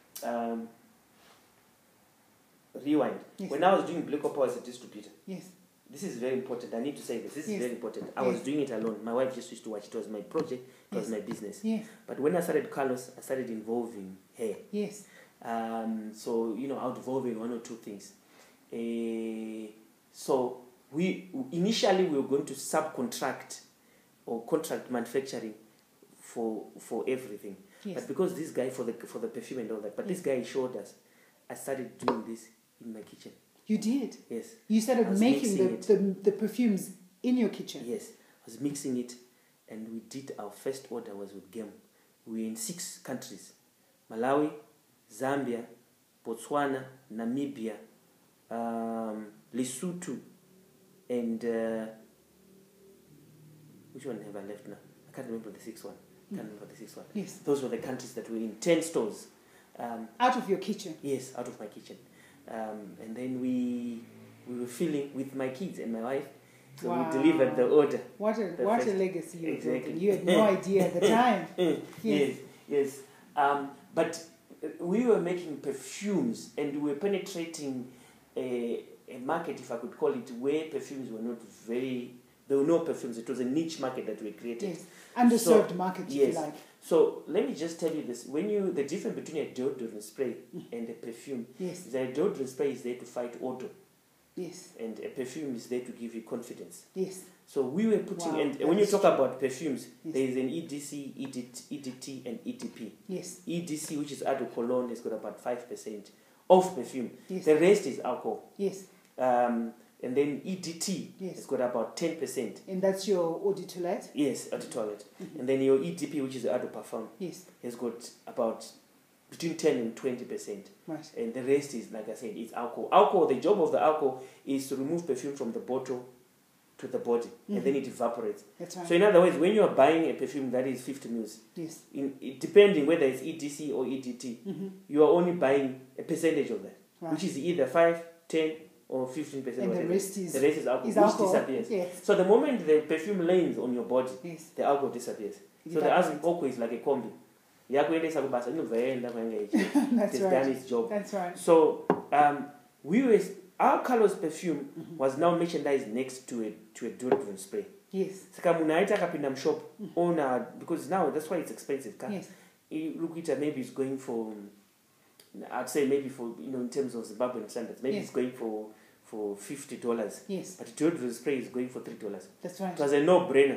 Speaker 2: Rewind.
Speaker 1: Yes.
Speaker 2: When I was doing Black Opera as a distributor.
Speaker 1: Yes.
Speaker 2: This is very important. I need to say this. This is
Speaker 1: Yes.
Speaker 2: very important. I was doing it alone. My wife just used to watch. It was my project. It was my business.
Speaker 1: Yes.
Speaker 2: But when I started Carlos, I started involving her.
Speaker 1: Yes.
Speaker 2: So, I was involved in one or two things. So we initially we were going to subcontract or contract manufacturing for everything.
Speaker 1: Yes.
Speaker 2: But because this guy for the perfume and all that, but this guy showed us, I started doing this in my kitchen.
Speaker 1: You did?
Speaker 2: Yes.
Speaker 1: You started making the perfumes in your kitchen?
Speaker 2: Yes. I was mixing it, and we did our first order was with GEM. We were in 6 countries: Malawi, Zambia, Botswana, Namibia, Lesotho, and which one have I left now? I can't remember the 6th one.
Speaker 1: Yes.
Speaker 2: Those were the countries that were in 10 stores.
Speaker 1: Out of your kitchen?
Speaker 2: Yes, out of my kitchen. And then we were filling with my kids and my wife. So we delivered the order.
Speaker 1: What a legacy you're building. You had
Speaker 2: Exactly.
Speaker 1: no idea at the time.
Speaker 2: Yes. But we were making perfumes, and we were penetrating a market, if I could call it, where perfumes were not very... There were no perfumes. It was a niche market that we created.
Speaker 1: Yes. Underserved market, if you like.
Speaker 2: So let me just tell you this. The difference between a deodorant spray and a perfume is that a deodorant spray is there to fight odor. Yes. And a perfume is there to give you confidence.
Speaker 1: Yes.
Speaker 2: So we were putting, and when you talk about perfumes, there is an EDC, EDT, and EDP. Yes. EDC, which is eau de cologne, has got about 5% of perfume. Yes. The rest is alcohol. Yes. And then EDT has got about 10%.
Speaker 1: And that's your eau de toilette?
Speaker 2: Yes, eau de toilette. And then your EDP, which is eau de parfum, has got about between 10 and 20%. Right. And the rest is, like I said, it's alcohol. Alcohol, the job of the alcohol is to remove perfume from the bottle to the body, and then it evaporates. That's right. So in other words, when you are buying a perfume that is 50 mils, depending whether it's EDC or EDT, you are only buying a percentage of that, which is either 5, 10, or 15%.
Speaker 1: And
Speaker 2: whatever.
Speaker 1: the rest is
Speaker 2: alcohol, which
Speaker 1: alcohol.
Speaker 2: disappears.
Speaker 1: Yes.
Speaker 2: So the moment the perfume lands on your body,
Speaker 1: Yes.
Speaker 2: the alcohol disappears. So the
Speaker 1: Evaporates.
Speaker 2: alcohol is like a combi. That's
Speaker 1: That's
Speaker 2: it's
Speaker 1: right.
Speaker 2: done its job.
Speaker 1: That's right.
Speaker 2: So our Carlos perfume was now merchandised next to a deodorant spray.
Speaker 1: Yes.
Speaker 2: Saka munhu aita akapinda mushop ona, because now that's why it's expensive.
Speaker 1: Yes.
Speaker 2: Look at maybe it's going for, I'd say maybe for, in terms of Zimbabwean standards, maybe
Speaker 1: Yes.
Speaker 2: it's going for $50.
Speaker 1: Yes.
Speaker 2: But deodorant spray is going for $3.
Speaker 1: That's right.
Speaker 2: It was a no-brainer.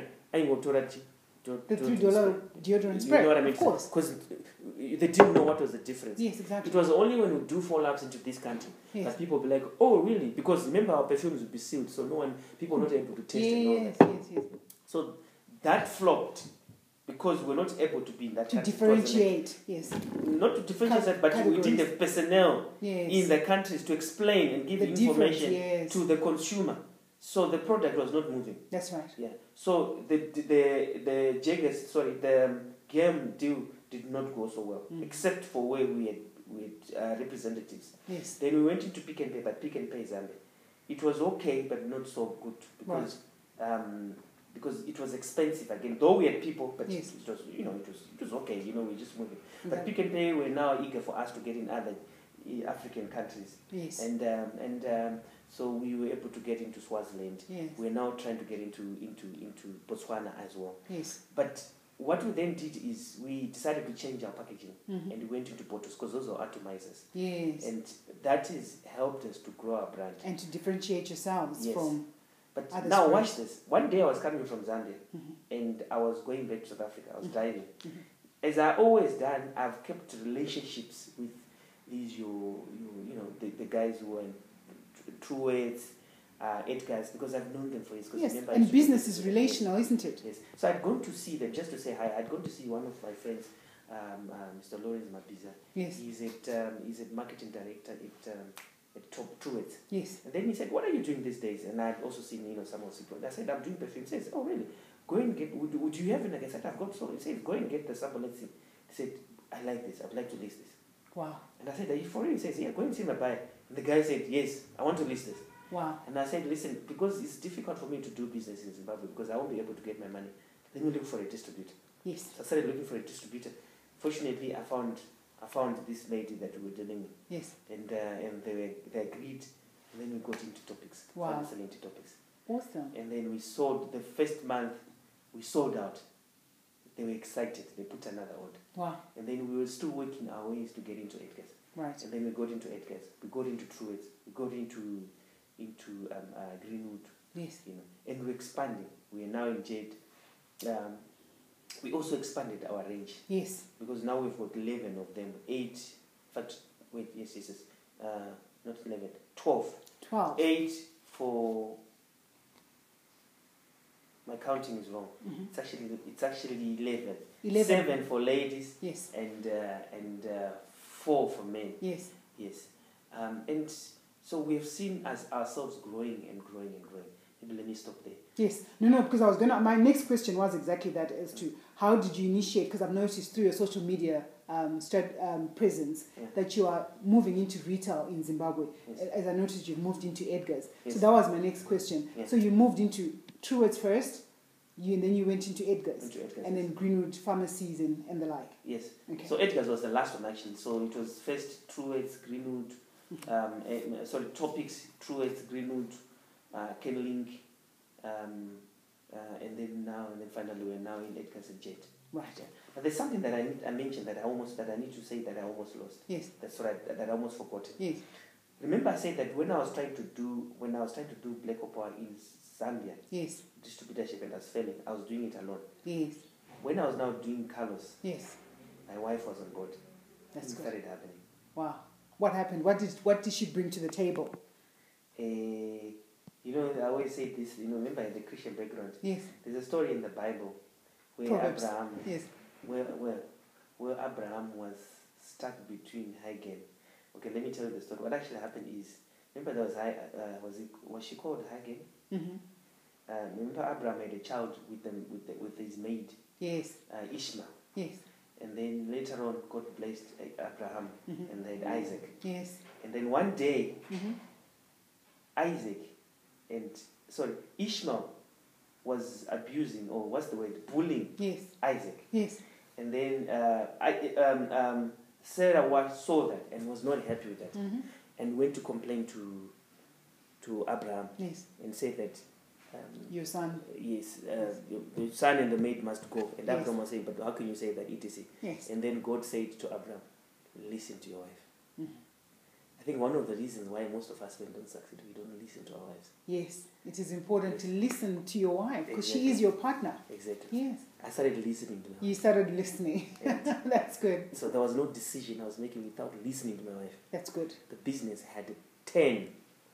Speaker 1: The $3 deodorant spray.
Speaker 2: You know what I mean?
Speaker 1: Of course.
Speaker 2: Because they didn't know what was the difference.
Speaker 1: Yes, exactly.
Speaker 2: It was only when we do follow-ups into this country
Speaker 1: Yes.
Speaker 2: that people be like, oh, really? Because remember, our perfumes would be sealed, so people were not able to taste it. And all
Speaker 1: Yes,
Speaker 2: that.
Speaker 1: yes, yes.
Speaker 2: So that flopped because we're not able to be in that
Speaker 1: To
Speaker 2: country.
Speaker 1: differentiate, yes.
Speaker 2: Not to differentiate, but we didn't have personnel
Speaker 1: Yes.
Speaker 2: in the countries to explain and give
Speaker 1: The difference,
Speaker 2: information
Speaker 1: yes.
Speaker 2: to the consumer. So the product was not moving.
Speaker 1: That's right.
Speaker 2: Yeah. So the game deal did not go so well, except for where we had representatives.
Speaker 1: Yes.
Speaker 2: Then we went into Pick n Pay, but Pick n Pay Zambia. It was okay, but not so good because it was expensive again. Though we had people, but
Speaker 1: yes.
Speaker 2: it was okay. We're just moving.
Speaker 1: Exactly.
Speaker 2: But Pick n Pay were now eager for us to get in other African countries.
Speaker 1: Yes.
Speaker 2: And so we were able to get into Swaziland.
Speaker 1: Yes.
Speaker 2: We're now trying to get into Botswana as well.
Speaker 1: Yes.
Speaker 2: But what we then did is we decided to change our packaging and we went into bottles because those are atomizers.
Speaker 1: Yes.
Speaker 2: And that has helped us to grow our brand.
Speaker 1: And to differentiate yourselves
Speaker 2: Yes.
Speaker 1: from
Speaker 2: But
Speaker 1: other
Speaker 2: now
Speaker 1: sprays.
Speaker 2: watch this. One day I was coming from Zambia and I was going back to South Africa. I was driving. As I always done, I've kept relationships with these the guys who are in Truworths, Edgar's, because I've known them for years.
Speaker 1: Yes,
Speaker 2: remember, I
Speaker 1: and
Speaker 2: used to
Speaker 1: business
Speaker 2: go
Speaker 1: is
Speaker 2: to the-
Speaker 1: relational, isn't it?
Speaker 2: Yes. So I'd gone to see them just to say hi. I'd gone to see one of my friends, Mr. Lawrence Mabiza.
Speaker 1: Yes.
Speaker 2: He's a marketing director at Truworths.
Speaker 1: Yes.
Speaker 2: And then he said, "What are you doing these days?" And I'd also seen some of it. I said, "I'm doing perfume." He says, "Oh, really? Go and get. Would you have it?" I said, "I've got so." He said, "Go and get the sample. Let's see." He said, "I like this. I'd like to list this."
Speaker 1: Wow.
Speaker 2: And I said, "Are you for real?" He says, "Yeah, go and see my buyer." And the guy said, "Yes, I want to list this."
Speaker 1: Wow.
Speaker 2: And I said, "Listen, because it's difficult for me to do business in Zimbabwe because I won't be able to get my money. Let me look for a distributor."
Speaker 1: Yes.
Speaker 2: So I started looking for a distributor. Fortunately, I found this lady that we were dealing with,
Speaker 1: Yes.
Speaker 2: and they agreed. And then we got into topics.
Speaker 1: Wow.
Speaker 2: Started selling into topics.
Speaker 1: Awesome.
Speaker 2: And then we sold the first month. We sold out. They were excited. They put another order.
Speaker 1: Wow.
Speaker 2: And then we were still working our ways to get into Edgar's.
Speaker 1: Right.
Speaker 2: And then we got into Edgar's. We got into Truworths. We got into Greenwood.
Speaker 1: Yes.
Speaker 2: And we're expanding. We are now in Jade. We also expanded our range
Speaker 1: Yes.
Speaker 2: because now we've got 11 of them. 8. In fact, wait, yes. Not 11. 12.
Speaker 1: 12.
Speaker 2: 8 for. My counting is wrong. It's actually 11.
Speaker 1: 11.
Speaker 2: 7 for ladies.
Speaker 1: Yes.
Speaker 2: And 4 for men.
Speaker 1: Yes.
Speaker 2: Yes. And so we have seen ourselves growing and growing and growing. Maybe let me stop there.
Speaker 1: Yes. No, because I was going to... My next question was exactly that as to how did you initiate, because I've noticed through your social media presence that you are moving into retail in Zimbabwe.
Speaker 2: Yes.
Speaker 1: As I noticed, you've moved into Edgar's.
Speaker 2: Yes.
Speaker 1: So that was my next question.
Speaker 2: Yes.
Speaker 1: So you moved into Truworths first, and then you went into Edgar's. And then Greenwood pharmacies and the like.
Speaker 2: Yes.
Speaker 1: Okay.
Speaker 2: So Edgar's was the last one actually. So it was first Truworths, Greenwood, Topics, Truworths, Greenwood, Kenlink, and then finally we're now in Edgar's and Jet.
Speaker 1: Right.
Speaker 2: Yeah. But there's something that I mentioned that I need to say that I almost lost.
Speaker 1: Yes.
Speaker 2: That's right. That I almost forgot.
Speaker 1: Yes.
Speaker 2: Remember I said that when I was trying to do Black Opera in Zambia,
Speaker 1: Yes.
Speaker 2: distributorship, and I was failing, I was doing it alone.
Speaker 1: Yes.
Speaker 2: When I was now doing Carlos,
Speaker 1: Yes.
Speaker 2: my wife was on board.
Speaker 1: That's
Speaker 2: Things
Speaker 1: good.
Speaker 2: started happening.
Speaker 1: Wow. What happened? What did she bring to the table?
Speaker 2: I always say this, remember in the Christian background,
Speaker 1: Yes.
Speaker 2: there's a story in the Bible where
Speaker 1: Proverbs.
Speaker 2: Abraham,
Speaker 1: Yes.
Speaker 2: where Abraham was stuck between Hagar. Okay, let me tell you the story. What actually happened is, remember there was she called Hagar?
Speaker 1: Mm-hmm.
Speaker 2: Remember Abraham had a child with his maid,
Speaker 1: Yes.
Speaker 2: Ishmael.
Speaker 1: Yes.
Speaker 2: And then later on, God blessed Abraham and they had Isaac.
Speaker 1: Yes.
Speaker 2: And then one day,
Speaker 1: Mm-hmm.
Speaker 2: Ishmael was abusing, or what's the word, bullying
Speaker 1: Yes.
Speaker 2: Isaac.
Speaker 1: Yes.
Speaker 2: And then Sarah saw that and was not happy with that, and went to complain to Abraham,
Speaker 1: Yes.
Speaker 2: and said that
Speaker 1: Your son.
Speaker 2: yes, the son and the maid must go. And
Speaker 1: Yes.
Speaker 2: Abraham was saying, but how can you say that, etc.?
Speaker 1: Yes.
Speaker 2: And then God said to Abraham, listen to your wife. I think one of the reasons why most of us men don't succeed, we don't listen to our wives.
Speaker 1: Yes. It is important to listen to your wife because
Speaker 2: Exactly.
Speaker 1: she is your partner.
Speaker 2: Exactly.
Speaker 1: Yes.
Speaker 2: I started listening to her.
Speaker 1: You started listening. That's good.
Speaker 2: So there was no decision I was making without listening to my wife.
Speaker 1: That's good.
Speaker 2: The business had 10.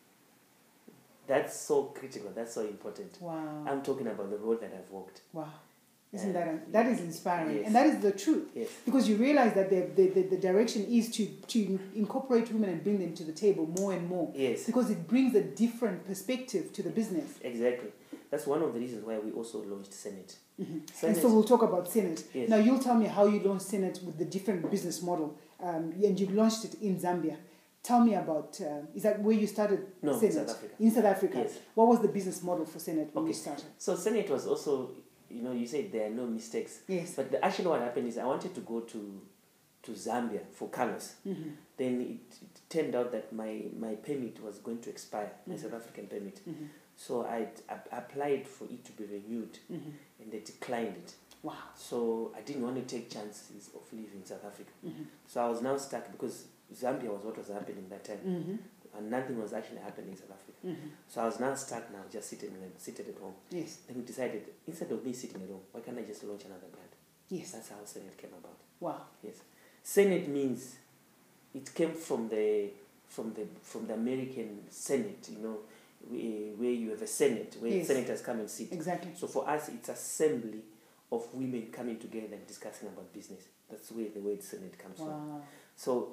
Speaker 2: That's so critical. That's so important.
Speaker 1: Wow.
Speaker 2: I'm talking about the road that I've walked.
Speaker 1: Wow. Isn't that is inspiring.
Speaker 2: Yes.
Speaker 1: And that is the truth.
Speaker 2: Yes.
Speaker 1: Because you realize that the direction is to incorporate women and bring them to the table more and more.
Speaker 2: Yes.
Speaker 1: Because it brings a different perspective to the business.
Speaker 2: Exactly. That's one of the reasons why we also launched Senate.
Speaker 1: And
Speaker 2: Senate,
Speaker 1: so we'll talk about Senate.
Speaker 2: Yes.
Speaker 1: Now you'll tell me how you launched Senate with the different business model. And you launched it in Zambia. Tell me about, is that where you started
Speaker 2: No,
Speaker 1: Senate?
Speaker 2: South Africa.
Speaker 1: In South Africa.
Speaker 2: Yes.
Speaker 1: What was the business model for Senate when you
Speaker 2: Okay.
Speaker 1: started?
Speaker 2: So Senate was also, you said there are no mistakes.
Speaker 1: Yes.
Speaker 2: But actually what happened is I wanted to go to Zambia for Carlos. Then it turned out that my permit was going to expire, my South African permit. So I applied for it to be renewed, and they declined it.
Speaker 1: Wow.
Speaker 2: So I didn't want to take chances of leaving South Africa. So I was now stuck because Zambia was what was happening that time. And nothing was actually happening in South Africa. So I was now stuck now, just seated at home.
Speaker 1: Yes.
Speaker 2: Then we decided, instead of me sitting at home, why can't I just launch another brand?
Speaker 1: Yes.
Speaker 2: That's how Senate came about.
Speaker 1: Wow.
Speaker 2: Yes. Senate means it came from the American Senate, where you have a Senate, where
Speaker 1: Yes.
Speaker 2: senators come and sit.
Speaker 1: Exactly.
Speaker 2: So for us, it's assembly of women coming together and discussing about business. That's where the word Senate comes from.
Speaker 1: Wow.
Speaker 2: So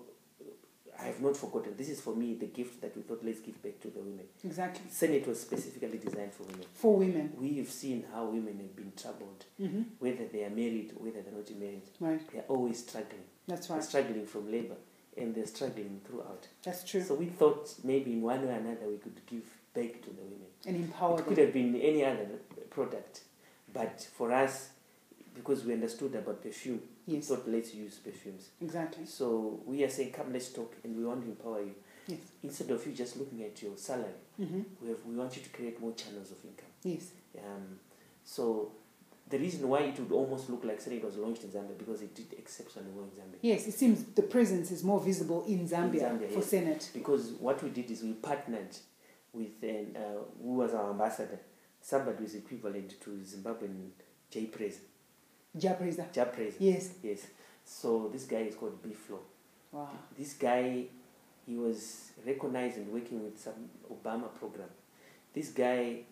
Speaker 2: I have not forgotten. This is for me the gift that we thought, let's give back to the women.
Speaker 1: Exactly.
Speaker 2: Senate was specifically designed for women.
Speaker 1: For women.
Speaker 2: We have seen how women have been troubled, whether they are married or whether they're not married.
Speaker 1: Right.
Speaker 2: They're always struggling.
Speaker 1: That's
Speaker 2: They're
Speaker 1: right.
Speaker 2: struggling from labor, and they're struggling throughout.
Speaker 1: That's true.
Speaker 2: So we thought maybe in one way or another we could give back to the women.
Speaker 1: And empower
Speaker 2: It could
Speaker 1: them.
Speaker 2: have been any other product, but for us, because we understood about perfume, we
Speaker 1: Yes.
Speaker 2: thought let's use perfumes.
Speaker 1: Exactly.
Speaker 2: So we are saying, come, let's talk, and we want to empower you.
Speaker 1: Yes.
Speaker 2: Instead of you just looking at your salary, we want you to create more channels of income.
Speaker 1: Yes.
Speaker 2: So the reason why it would almost look like Senate was launched in Zambia, because it did exceptionally well in Zambia.
Speaker 1: Yes, it seems the presence is more visible in Zambia, for
Speaker 2: yes.
Speaker 1: Senate.
Speaker 2: Because what we did is we partnered with who was our ambassador, somebody who is equivalent to Zimbabwean Jay Preza.
Speaker 1: Japreza.
Speaker 2: Yes. Yes. So this guy is called B-Flow.
Speaker 1: Wow.
Speaker 2: This guy, he was recognized and working with some Obama program. This guy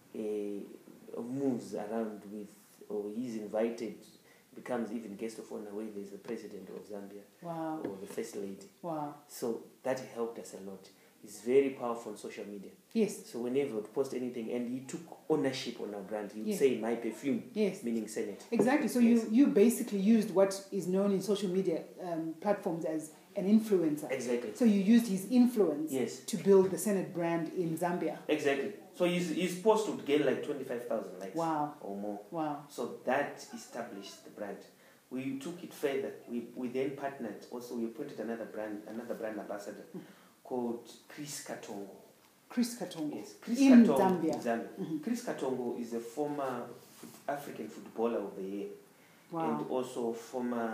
Speaker 2: moves around with, or he's invited, becomes even guest of honor when there's the president of Zambia.
Speaker 1: Wow.
Speaker 2: Or the first lady.
Speaker 1: Wow.
Speaker 2: So that helped us a lot. He's very powerful on social media.
Speaker 1: Yes.
Speaker 2: So whenever he would post anything, and he took ownership on our brand, he would
Speaker 1: Yes.
Speaker 2: say my perfume,
Speaker 1: Yes.
Speaker 2: meaning Senate.
Speaker 1: Exactly. So
Speaker 2: Yes.
Speaker 1: you basically used what is known in social media platforms as an influencer.
Speaker 2: Exactly.
Speaker 1: So you used his influence
Speaker 2: Yes.
Speaker 1: to build the Senate brand in Zambia.
Speaker 2: Exactly. So his post would gain like 25,000 likes.
Speaker 1: Wow.
Speaker 2: Or more.
Speaker 1: Wow.
Speaker 2: So that established the brand. We took it further. We then partnered. Also, we appointed another brand ambassador called Chris Katongo.
Speaker 1: Chris Katongo.
Speaker 2: Yes, Chris
Speaker 1: In
Speaker 2: Katongo
Speaker 1: Zambia.
Speaker 2: in Zambia. Chris Katongo is a former African footballer of the year,
Speaker 1: Wow.
Speaker 2: and also former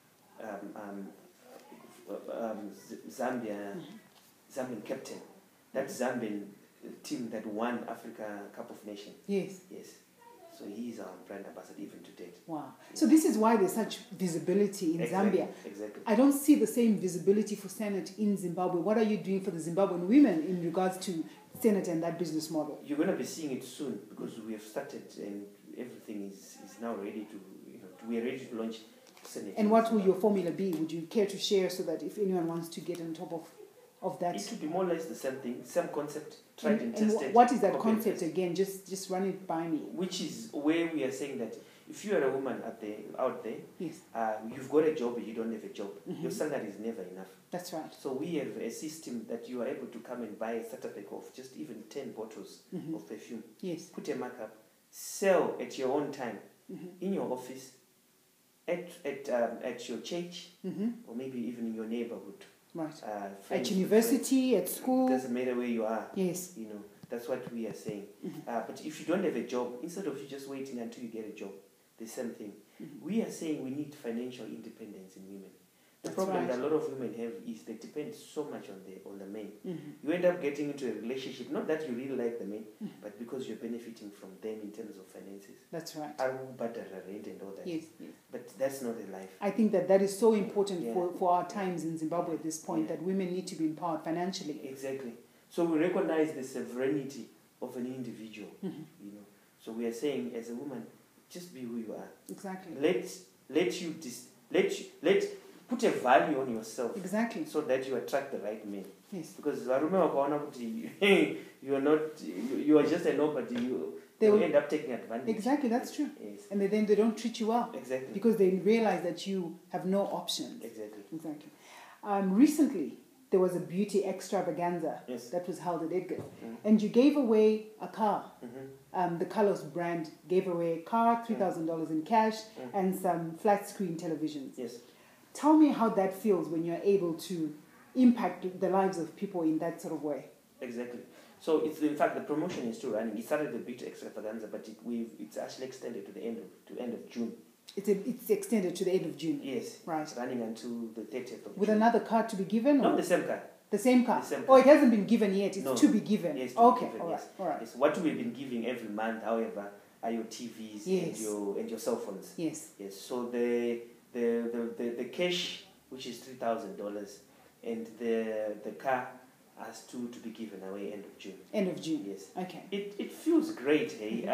Speaker 2: Zambian captain. That Zambian team that won Africa Cup of Nations.
Speaker 1: Yes.
Speaker 2: Yes. So he is our brand ambassador even to date.
Speaker 1: Wow. So this is why there's such visibility in Zambia.
Speaker 2: Exactly.
Speaker 1: I don't see the same visibility for Senate in Zimbabwe. What are you doing for the Zimbabwean women in regards to Senate and that business model?
Speaker 2: You're going to be seeing it soon, because we have started and everything is now ready to, we are ready to launch Senate.
Speaker 1: And what will your formula be? Would you care to share so that if anyone wants to get on top of that?
Speaker 2: It will be more or less the same thing, same concept, tried and tested.
Speaker 1: What is that
Speaker 2: copy and
Speaker 1: concept
Speaker 2: paste.
Speaker 1: again? Just run it by me.
Speaker 2: Which is where we are saying that if you are a woman out there,
Speaker 1: Yes.
Speaker 2: you've got a job, you don't have a job. Your salary is never enough.
Speaker 1: That's right.
Speaker 2: So we have a system that you are able to come and buy a starter pack of just even 10 bottles of perfume.
Speaker 1: Yes.
Speaker 2: Put a markup, sell at your own time, in your office, at your church, or maybe even in your neighborhood.
Speaker 1: Right.
Speaker 2: Friends,
Speaker 1: At university, at school.
Speaker 2: doesn't matter where you are.
Speaker 1: Yes.
Speaker 2: You know, that's what we are saying. But if you don't have a job, instead of you just waiting until you get a job, the same thing. We are saying we need financial independence in women. The
Speaker 1: That's
Speaker 2: problem
Speaker 1: right.
Speaker 2: that a lot of women have is they depend so much on the men. You end up getting into a relationship, not that you really like the men, but because you're benefiting from them in terms of finances.
Speaker 1: That's right.
Speaker 2: Rent and all that.
Speaker 1: Yes, yes.
Speaker 2: But that's not a life.
Speaker 1: I think that is so important
Speaker 2: Yeah.
Speaker 1: for our times in Zimbabwe at this point, that women need to be empowered financially.
Speaker 2: Exactly. So we recognize the sovereignty of an individual. You know. So we are saying, as a woman, just be who you are.
Speaker 1: Exactly.
Speaker 2: Let put a value on yourself.
Speaker 1: Exactly.
Speaker 2: So that you attract the right men.
Speaker 1: Yes.
Speaker 2: Because you are just a nobody. They will end up taking advantage.
Speaker 1: Exactly, that's true.
Speaker 2: Yes.
Speaker 1: And then they don't treat you well.
Speaker 2: Exactly.
Speaker 1: Because they realize that you have no options.
Speaker 2: Exactly.
Speaker 1: Exactly. Recently, there was a beauty extravaganza
Speaker 2: Yes.
Speaker 1: that was held at Edgar. And you gave away a car.
Speaker 2: Mm-hmm.
Speaker 1: The Carlos brand gave away a car, $3,000 in cash, and some flat screen televisions.
Speaker 2: Yes.
Speaker 1: Tell me how that feels when you're able to impact the lives of people in that sort of way.
Speaker 2: Exactly. So it's in fact the promotion is still running. It started a bit extravaganza, but it's actually extended to the end of June.
Speaker 1: It's extended to the end of June.
Speaker 2: Yes.
Speaker 1: Right.
Speaker 2: It's running until the 30th of
Speaker 1: With
Speaker 2: June.
Speaker 1: another car to be given?
Speaker 2: Not
Speaker 1: or?
Speaker 2: the same car.
Speaker 1: The same car?
Speaker 2: The same
Speaker 1: Oh,
Speaker 2: car.
Speaker 1: it hasn't been given yet. It's
Speaker 2: No.
Speaker 1: to be given.
Speaker 2: Yes, to
Speaker 1: Okay.
Speaker 2: be given,
Speaker 1: All right.
Speaker 2: yes.
Speaker 1: All right.
Speaker 2: Yes. What we've been giving every month, however, are your TVs
Speaker 1: Yes.
Speaker 2: and your cell phones.
Speaker 1: Yes.
Speaker 2: Yes. So the cash, which is $3,000, and the car has to be given away end of June.
Speaker 1: End of June.
Speaker 2: Yes.
Speaker 1: Okay.
Speaker 2: It feels great, hey.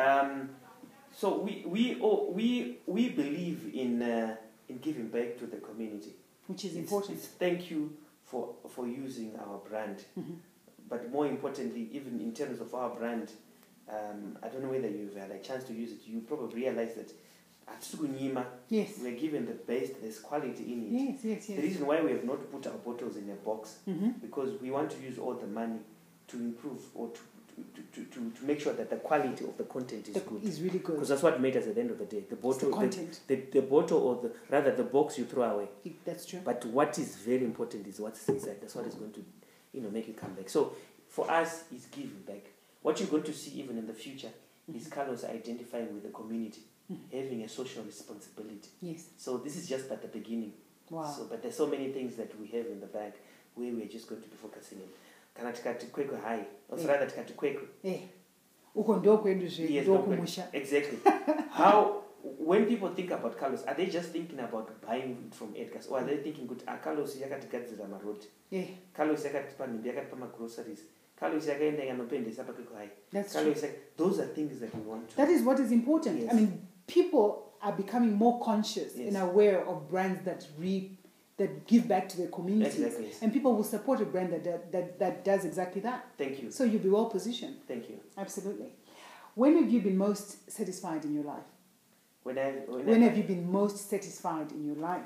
Speaker 2: So we believe in giving back to the community,
Speaker 1: Which is important.
Speaker 2: It's thank you for using our brand, but more importantly, even in terms of our brand, I don't know whether you've had a chance to use it. You probably realize that at Sugunyima,
Speaker 1: Yes.
Speaker 2: we're given the best. There's quality in it.
Speaker 1: Yes, yes,
Speaker 2: The
Speaker 1: yes.
Speaker 2: reason why we have not put our bottles in a box because we want to use all the money to improve or to make sure that the quality of the content is good.
Speaker 1: Is really good.
Speaker 2: Because that's what matters at the end of the day. The bottle,
Speaker 1: the content.
Speaker 2: the bottle, or rather the box you throw away.
Speaker 1: That's true.
Speaker 2: But what is very important is what's inside. That's what is going to, make you come back. So for us, it's giving back. What you're going to see even in the future is Carlos identifying with the community, having a social responsibility.
Speaker 1: Yes.
Speaker 2: So this is just at the beginning.
Speaker 1: Wow.
Speaker 2: So, but there's so many things that we have in the bag where we're just going to be focusing on. Kana tikati kwekwe high, or rather tikati kwekwe.
Speaker 1: Uko ndo kwendu zve,
Speaker 2: Yes,
Speaker 1: ndo
Speaker 2: no,
Speaker 1: kumusha.
Speaker 2: exactly. How, when people think about Carlos, are they just thinking about buying it from Edgar's, or are they thinking, good, Carlos yakatigadzira marodi, Carlos yakatipa nhumbi, yakatipa groceries, Carlos yakaenda yanopendesa pakwekwe high.
Speaker 1: That's
Speaker 2: Carlos,
Speaker 1: true.
Speaker 2: those are things that we want to.
Speaker 1: That is what is important.
Speaker 2: Yes.
Speaker 1: I mean, people are becoming more conscious and aware of brands that give back to their communities.
Speaker 2: Exactly, yes.
Speaker 1: And people will support a brand that does exactly that.
Speaker 2: Thank you.
Speaker 1: So you'll be well positioned.
Speaker 2: Thank you.
Speaker 1: Absolutely. When have you been most satisfied in your life? When have you been most satisfied in your life?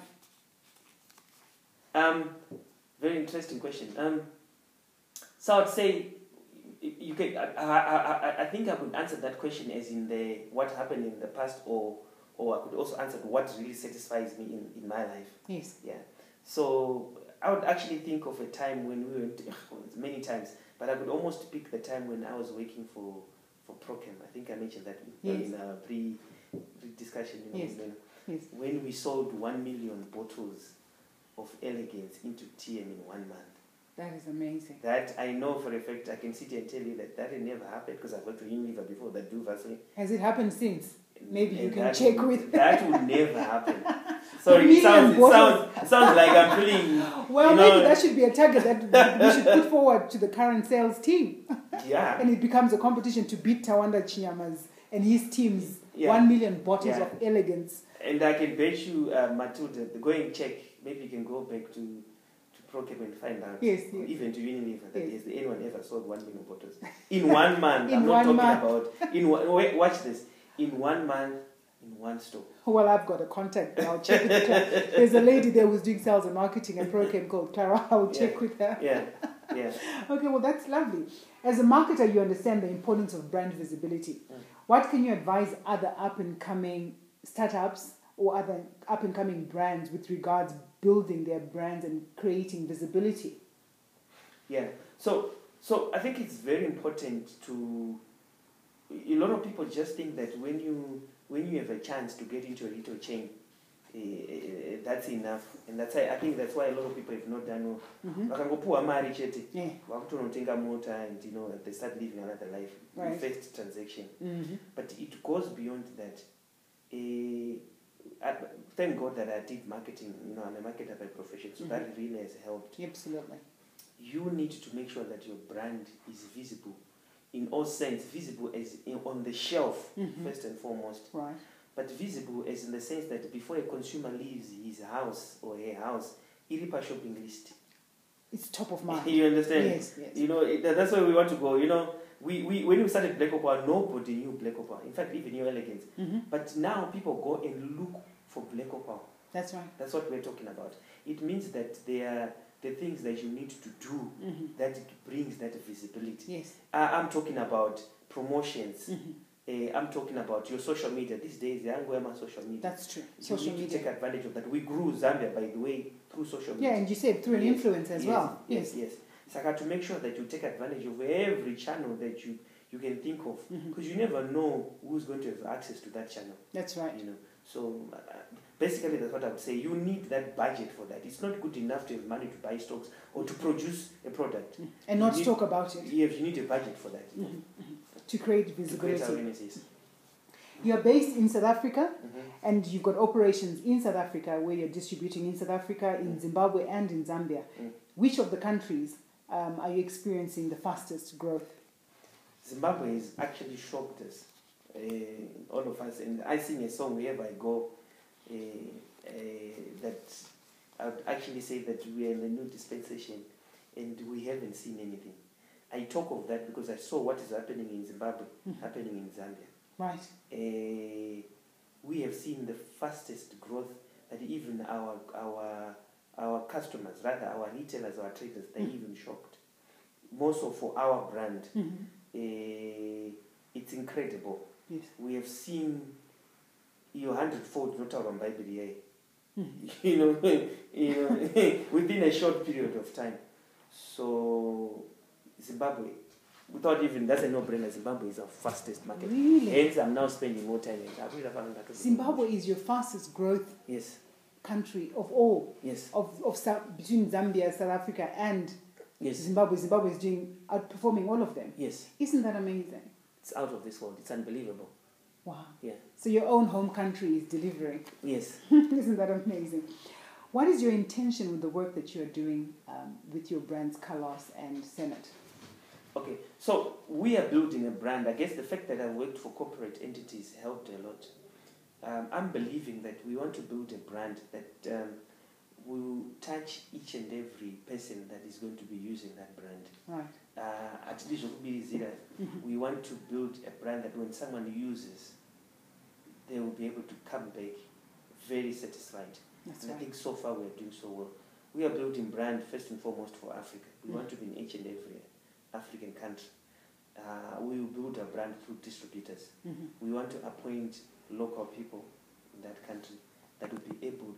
Speaker 2: Very interesting question. So I'd say you can. I think I could answer that question as in what happened in the past, or I could also answer what really satisfies me in my life.
Speaker 1: Yes.
Speaker 2: Yeah. So I would actually think of a time when we went many times, but I could almost pick the time when I was working for Prochem. I think I mentioned that in a pre-discussion.
Speaker 1: Yes. Yes.
Speaker 2: When we sold 1 million bottles of Elegance into TM in 1 month.
Speaker 1: That is amazing.
Speaker 2: That I know for a fact. I can sit here and tell you that had never happened because I've worked with Unilever before that do Vaseline.
Speaker 1: Has it happened since? Maybe you
Speaker 2: And
Speaker 1: can
Speaker 2: that
Speaker 1: check
Speaker 2: would-
Speaker 1: with.
Speaker 2: That would never happen. Sorry, it
Speaker 1: million
Speaker 2: sounds like I'm feeling.
Speaker 1: Well, maybe that should be a target that we should put forward to the current sales team.
Speaker 2: Yeah.
Speaker 1: And it becomes a competition to beat Tawanda Chinyama's and his team's 1 million bottles of Elegance.
Speaker 2: And I can bet you, Matilda, go and check. Maybe you can go back to Prochem and find out.
Speaker 1: Yes.
Speaker 2: Even to Unilever that
Speaker 1: Yes.
Speaker 2: has anyone ever sold 1 million bottles in 1 month.
Speaker 1: In
Speaker 2: I'm not
Speaker 1: one
Speaker 2: talking
Speaker 1: month.
Speaker 2: about watch this. In 1 month, in one store.
Speaker 1: Well, I've got a contact. I'll check with her. There's a lady there who's doing sales and marketing at Prochem called Clara. I'll check with her.
Speaker 2: Yeah.
Speaker 1: Okay, well, that's lovely. As a marketer, you understand the importance of brand visibility. What can you advise other up-and-coming startups or other up-and-coming brands with regards building their brands and creating visibility?
Speaker 2: Yeah. So I think it's very important to... A lot of people just think that when you have a chance to get into a little chain, that's enough, and I think that's why a lot of people have not done vakangopuwa mari chete vakutonotenga mota, and they start living another life.
Speaker 1: Right.
Speaker 2: First transaction. But it goes beyond that. Thank God that I did marketing. I'm a marketer by profession, so that really has helped.
Speaker 1: Absolutely.
Speaker 2: You need to make sure that your brand is visible in all sense, visible as on the shelf first and foremost.
Speaker 1: Right.
Speaker 2: But visible as in the sense that before a consumer leaves his house or her house, iripa shopping list.
Speaker 1: It's top of mind.
Speaker 2: You understand?
Speaker 1: Yes.
Speaker 2: That's where we want to go. We when we started Black Opera, nobody knew Black Opera. In fact, even New Elegance. But now people go and look for Black Opera.
Speaker 1: That's right.
Speaker 2: That's what we're talking about. It means that they are the things that you need to do that brings that visibility.
Speaker 1: Yes.
Speaker 2: I'm talking about promotions. I'm talking about your social media. These days, the Angoema social media.
Speaker 1: That's true.
Speaker 2: You need to take advantage of that. We grew Zambia, by the way, through social media.
Speaker 1: Yeah, and you said through an influence as well.
Speaker 2: Yes. So I got to make sure that you take advantage of every channel that you can think of, because you never know who's going to have access to that channel.
Speaker 1: That's right.
Speaker 2: So basically, that's what I would say. You need that budget for that. It's not good enough to have money to buy stocks or to produce a product
Speaker 1: and not talk about it.
Speaker 2: Yes, you need a budget for that.
Speaker 1: To create visibility.
Speaker 2: To create awareness.
Speaker 1: You're based in South Africa, and you've got operations in South Africa where you're distributing in South Africa, in Zimbabwe, and in Zambia. Which of the countries are you experiencing the fastest growth?
Speaker 2: Zimbabwe has actually shocked us, all of us, and I sing a song wherever I go that I would actually say that we are in the new dispensation and we haven't seen anything. I talk of that because I saw what is happening in Zimbabwe, happening in Zambia.
Speaker 1: Right.
Speaker 2: We have seen the fastest growth that even our customers, rather our retailers, our traders, they're even shocked. More so for our brand. It's incredible.
Speaker 1: Yes.
Speaker 2: We have seen your 100-fold not out on Bible here. Within a short period of time. So Zimbabwe, without even, that's a no-brainer. Zimbabwe is our fastest market.
Speaker 1: Really?
Speaker 2: Hence, I'm now spending more time in
Speaker 1: Zimbabwe is your fastest growth country of all.
Speaker 2: Yes.
Speaker 1: Between Zambia, South Africa, and Zimbabwe. Zimbabwe is outperforming all of them.
Speaker 2: Yes.
Speaker 1: Isn't that amazing?
Speaker 2: It's out of this world. It's unbelievable.
Speaker 1: Wow.
Speaker 2: Yeah.
Speaker 1: So your own home country is delivering.
Speaker 2: Yes.
Speaker 1: Isn't that amazing? What is your intention with the work that you are doing with your brands Carlos and Senate?
Speaker 2: Okay, so we are building a brand. I guess the fact that I worked for corporate entities helped a lot. I'm believing that we want to build a brand that will touch each and every person that is going to be using that brand.
Speaker 1: Right.
Speaker 2: At least we want to build a brand that when someone uses, they will be able to come back very satisfied.
Speaker 1: That's
Speaker 2: and
Speaker 1: right.
Speaker 2: I think so far we are doing so well. We are building brand first and foremost for Africa. We want to be in each and every African country. We will build a brand through distributors. We want to appoint local people in that country that will be able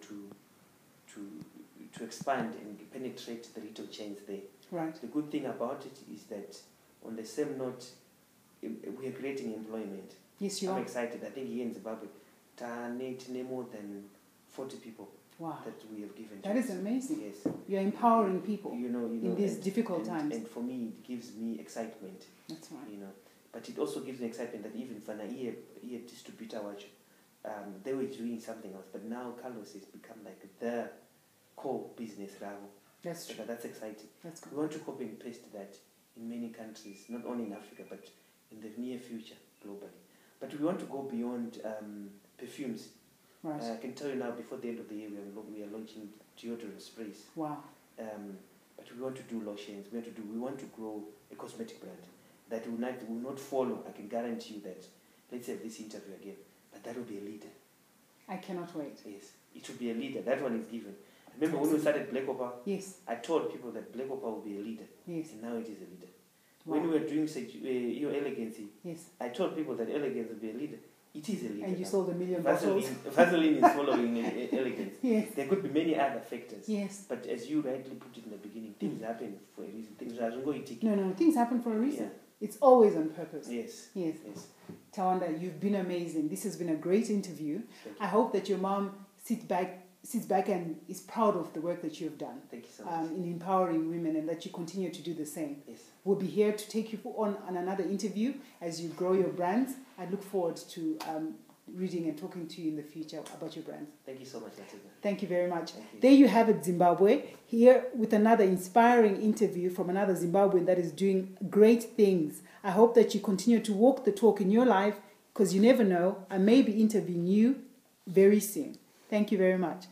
Speaker 2: to expand and penetrate the retail chains there.
Speaker 1: Right.
Speaker 2: The good thing about it is that on the same note, we are creating employment.
Speaker 1: Yes, you
Speaker 2: I'm
Speaker 1: are.
Speaker 2: excited. I think here in Zimbabwe, more than 40 people that we have given.
Speaker 1: That is amazing.
Speaker 2: Yes.
Speaker 1: You're empowering people in these difficult times.
Speaker 2: And for me, it gives me excitement.
Speaker 1: That's right.
Speaker 2: But it also gives me excitement that even for a year distributor watch, they were doing something else. But now Carlos has become like the core business level.
Speaker 1: That's true.
Speaker 2: That's exciting.
Speaker 1: That's good.
Speaker 2: We want to copy and paste that in many countries, not only in Africa, but in the near future, globally. But we want to go beyond perfumes.
Speaker 1: Right.
Speaker 2: I can tell you now, before the end of the year, we are launching deodorant sprays.
Speaker 1: Wow.
Speaker 2: But we want to do lotions. We want to grow a cosmetic brand that will not follow. I can guarantee you that. Let's have this interview again. but that will be a leader.
Speaker 1: I cannot wait.
Speaker 2: Yes, it will be a leader. That one is given. Remember when we started Black Opera?
Speaker 1: Yes.
Speaker 2: I told people that Black Opera will be a leader.
Speaker 1: Yes.
Speaker 2: And now it is a leader.
Speaker 1: Wow.
Speaker 2: When we were doing your elegancy,
Speaker 1: Yes.
Speaker 2: I told people that elegance will be a leader. It is a leader.
Speaker 1: And you
Speaker 2: now.
Speaker 1: sold 1 million bottles.
Speaker 2: Vaseline is following elegance.
Speaker 1: Yes.
Speaker 2: There could be many other factors.
Speaker 1: Yes.
Speaker 2: But as you rightly put it in the beginning, things happen for a reason. Things are going to take.
Speaker 1: No, things happen for a reason.
Speaker 2: Yeah.
Speaker 1: It's always on purpose.
Speaker 2: Yes.
Speaker 1: Yes.
Speaker 2: Yes.
Speaker 1: Tawanda, you've been amazing. This has been a great interview.
Speaker 2: Thank you.
Speaker 1: I hope that your mom sits back and is proud of the work that you have done.
Speaker 2: Thank you so much.
Speaker 1: In empowering women, and that you continue to do the same.
Speaker 2: Yes.
Speaker 1: We'll be here to take you on another interview as you grow your brands. I look forward to reading and talking to you in the future about your brands.
Speaker 2: Thank you so much, Matilda.
Speaker 1: Thank you very much.
Speaker 2: Thank you.
Speaker 1: There you have it, Zimbabwe, here with another inspiring interview from another Zimbabwean that is doing great things. I hope that you continue to walk the talk in your life, because you never know, I may be interviewing you very soon. Thank you very much.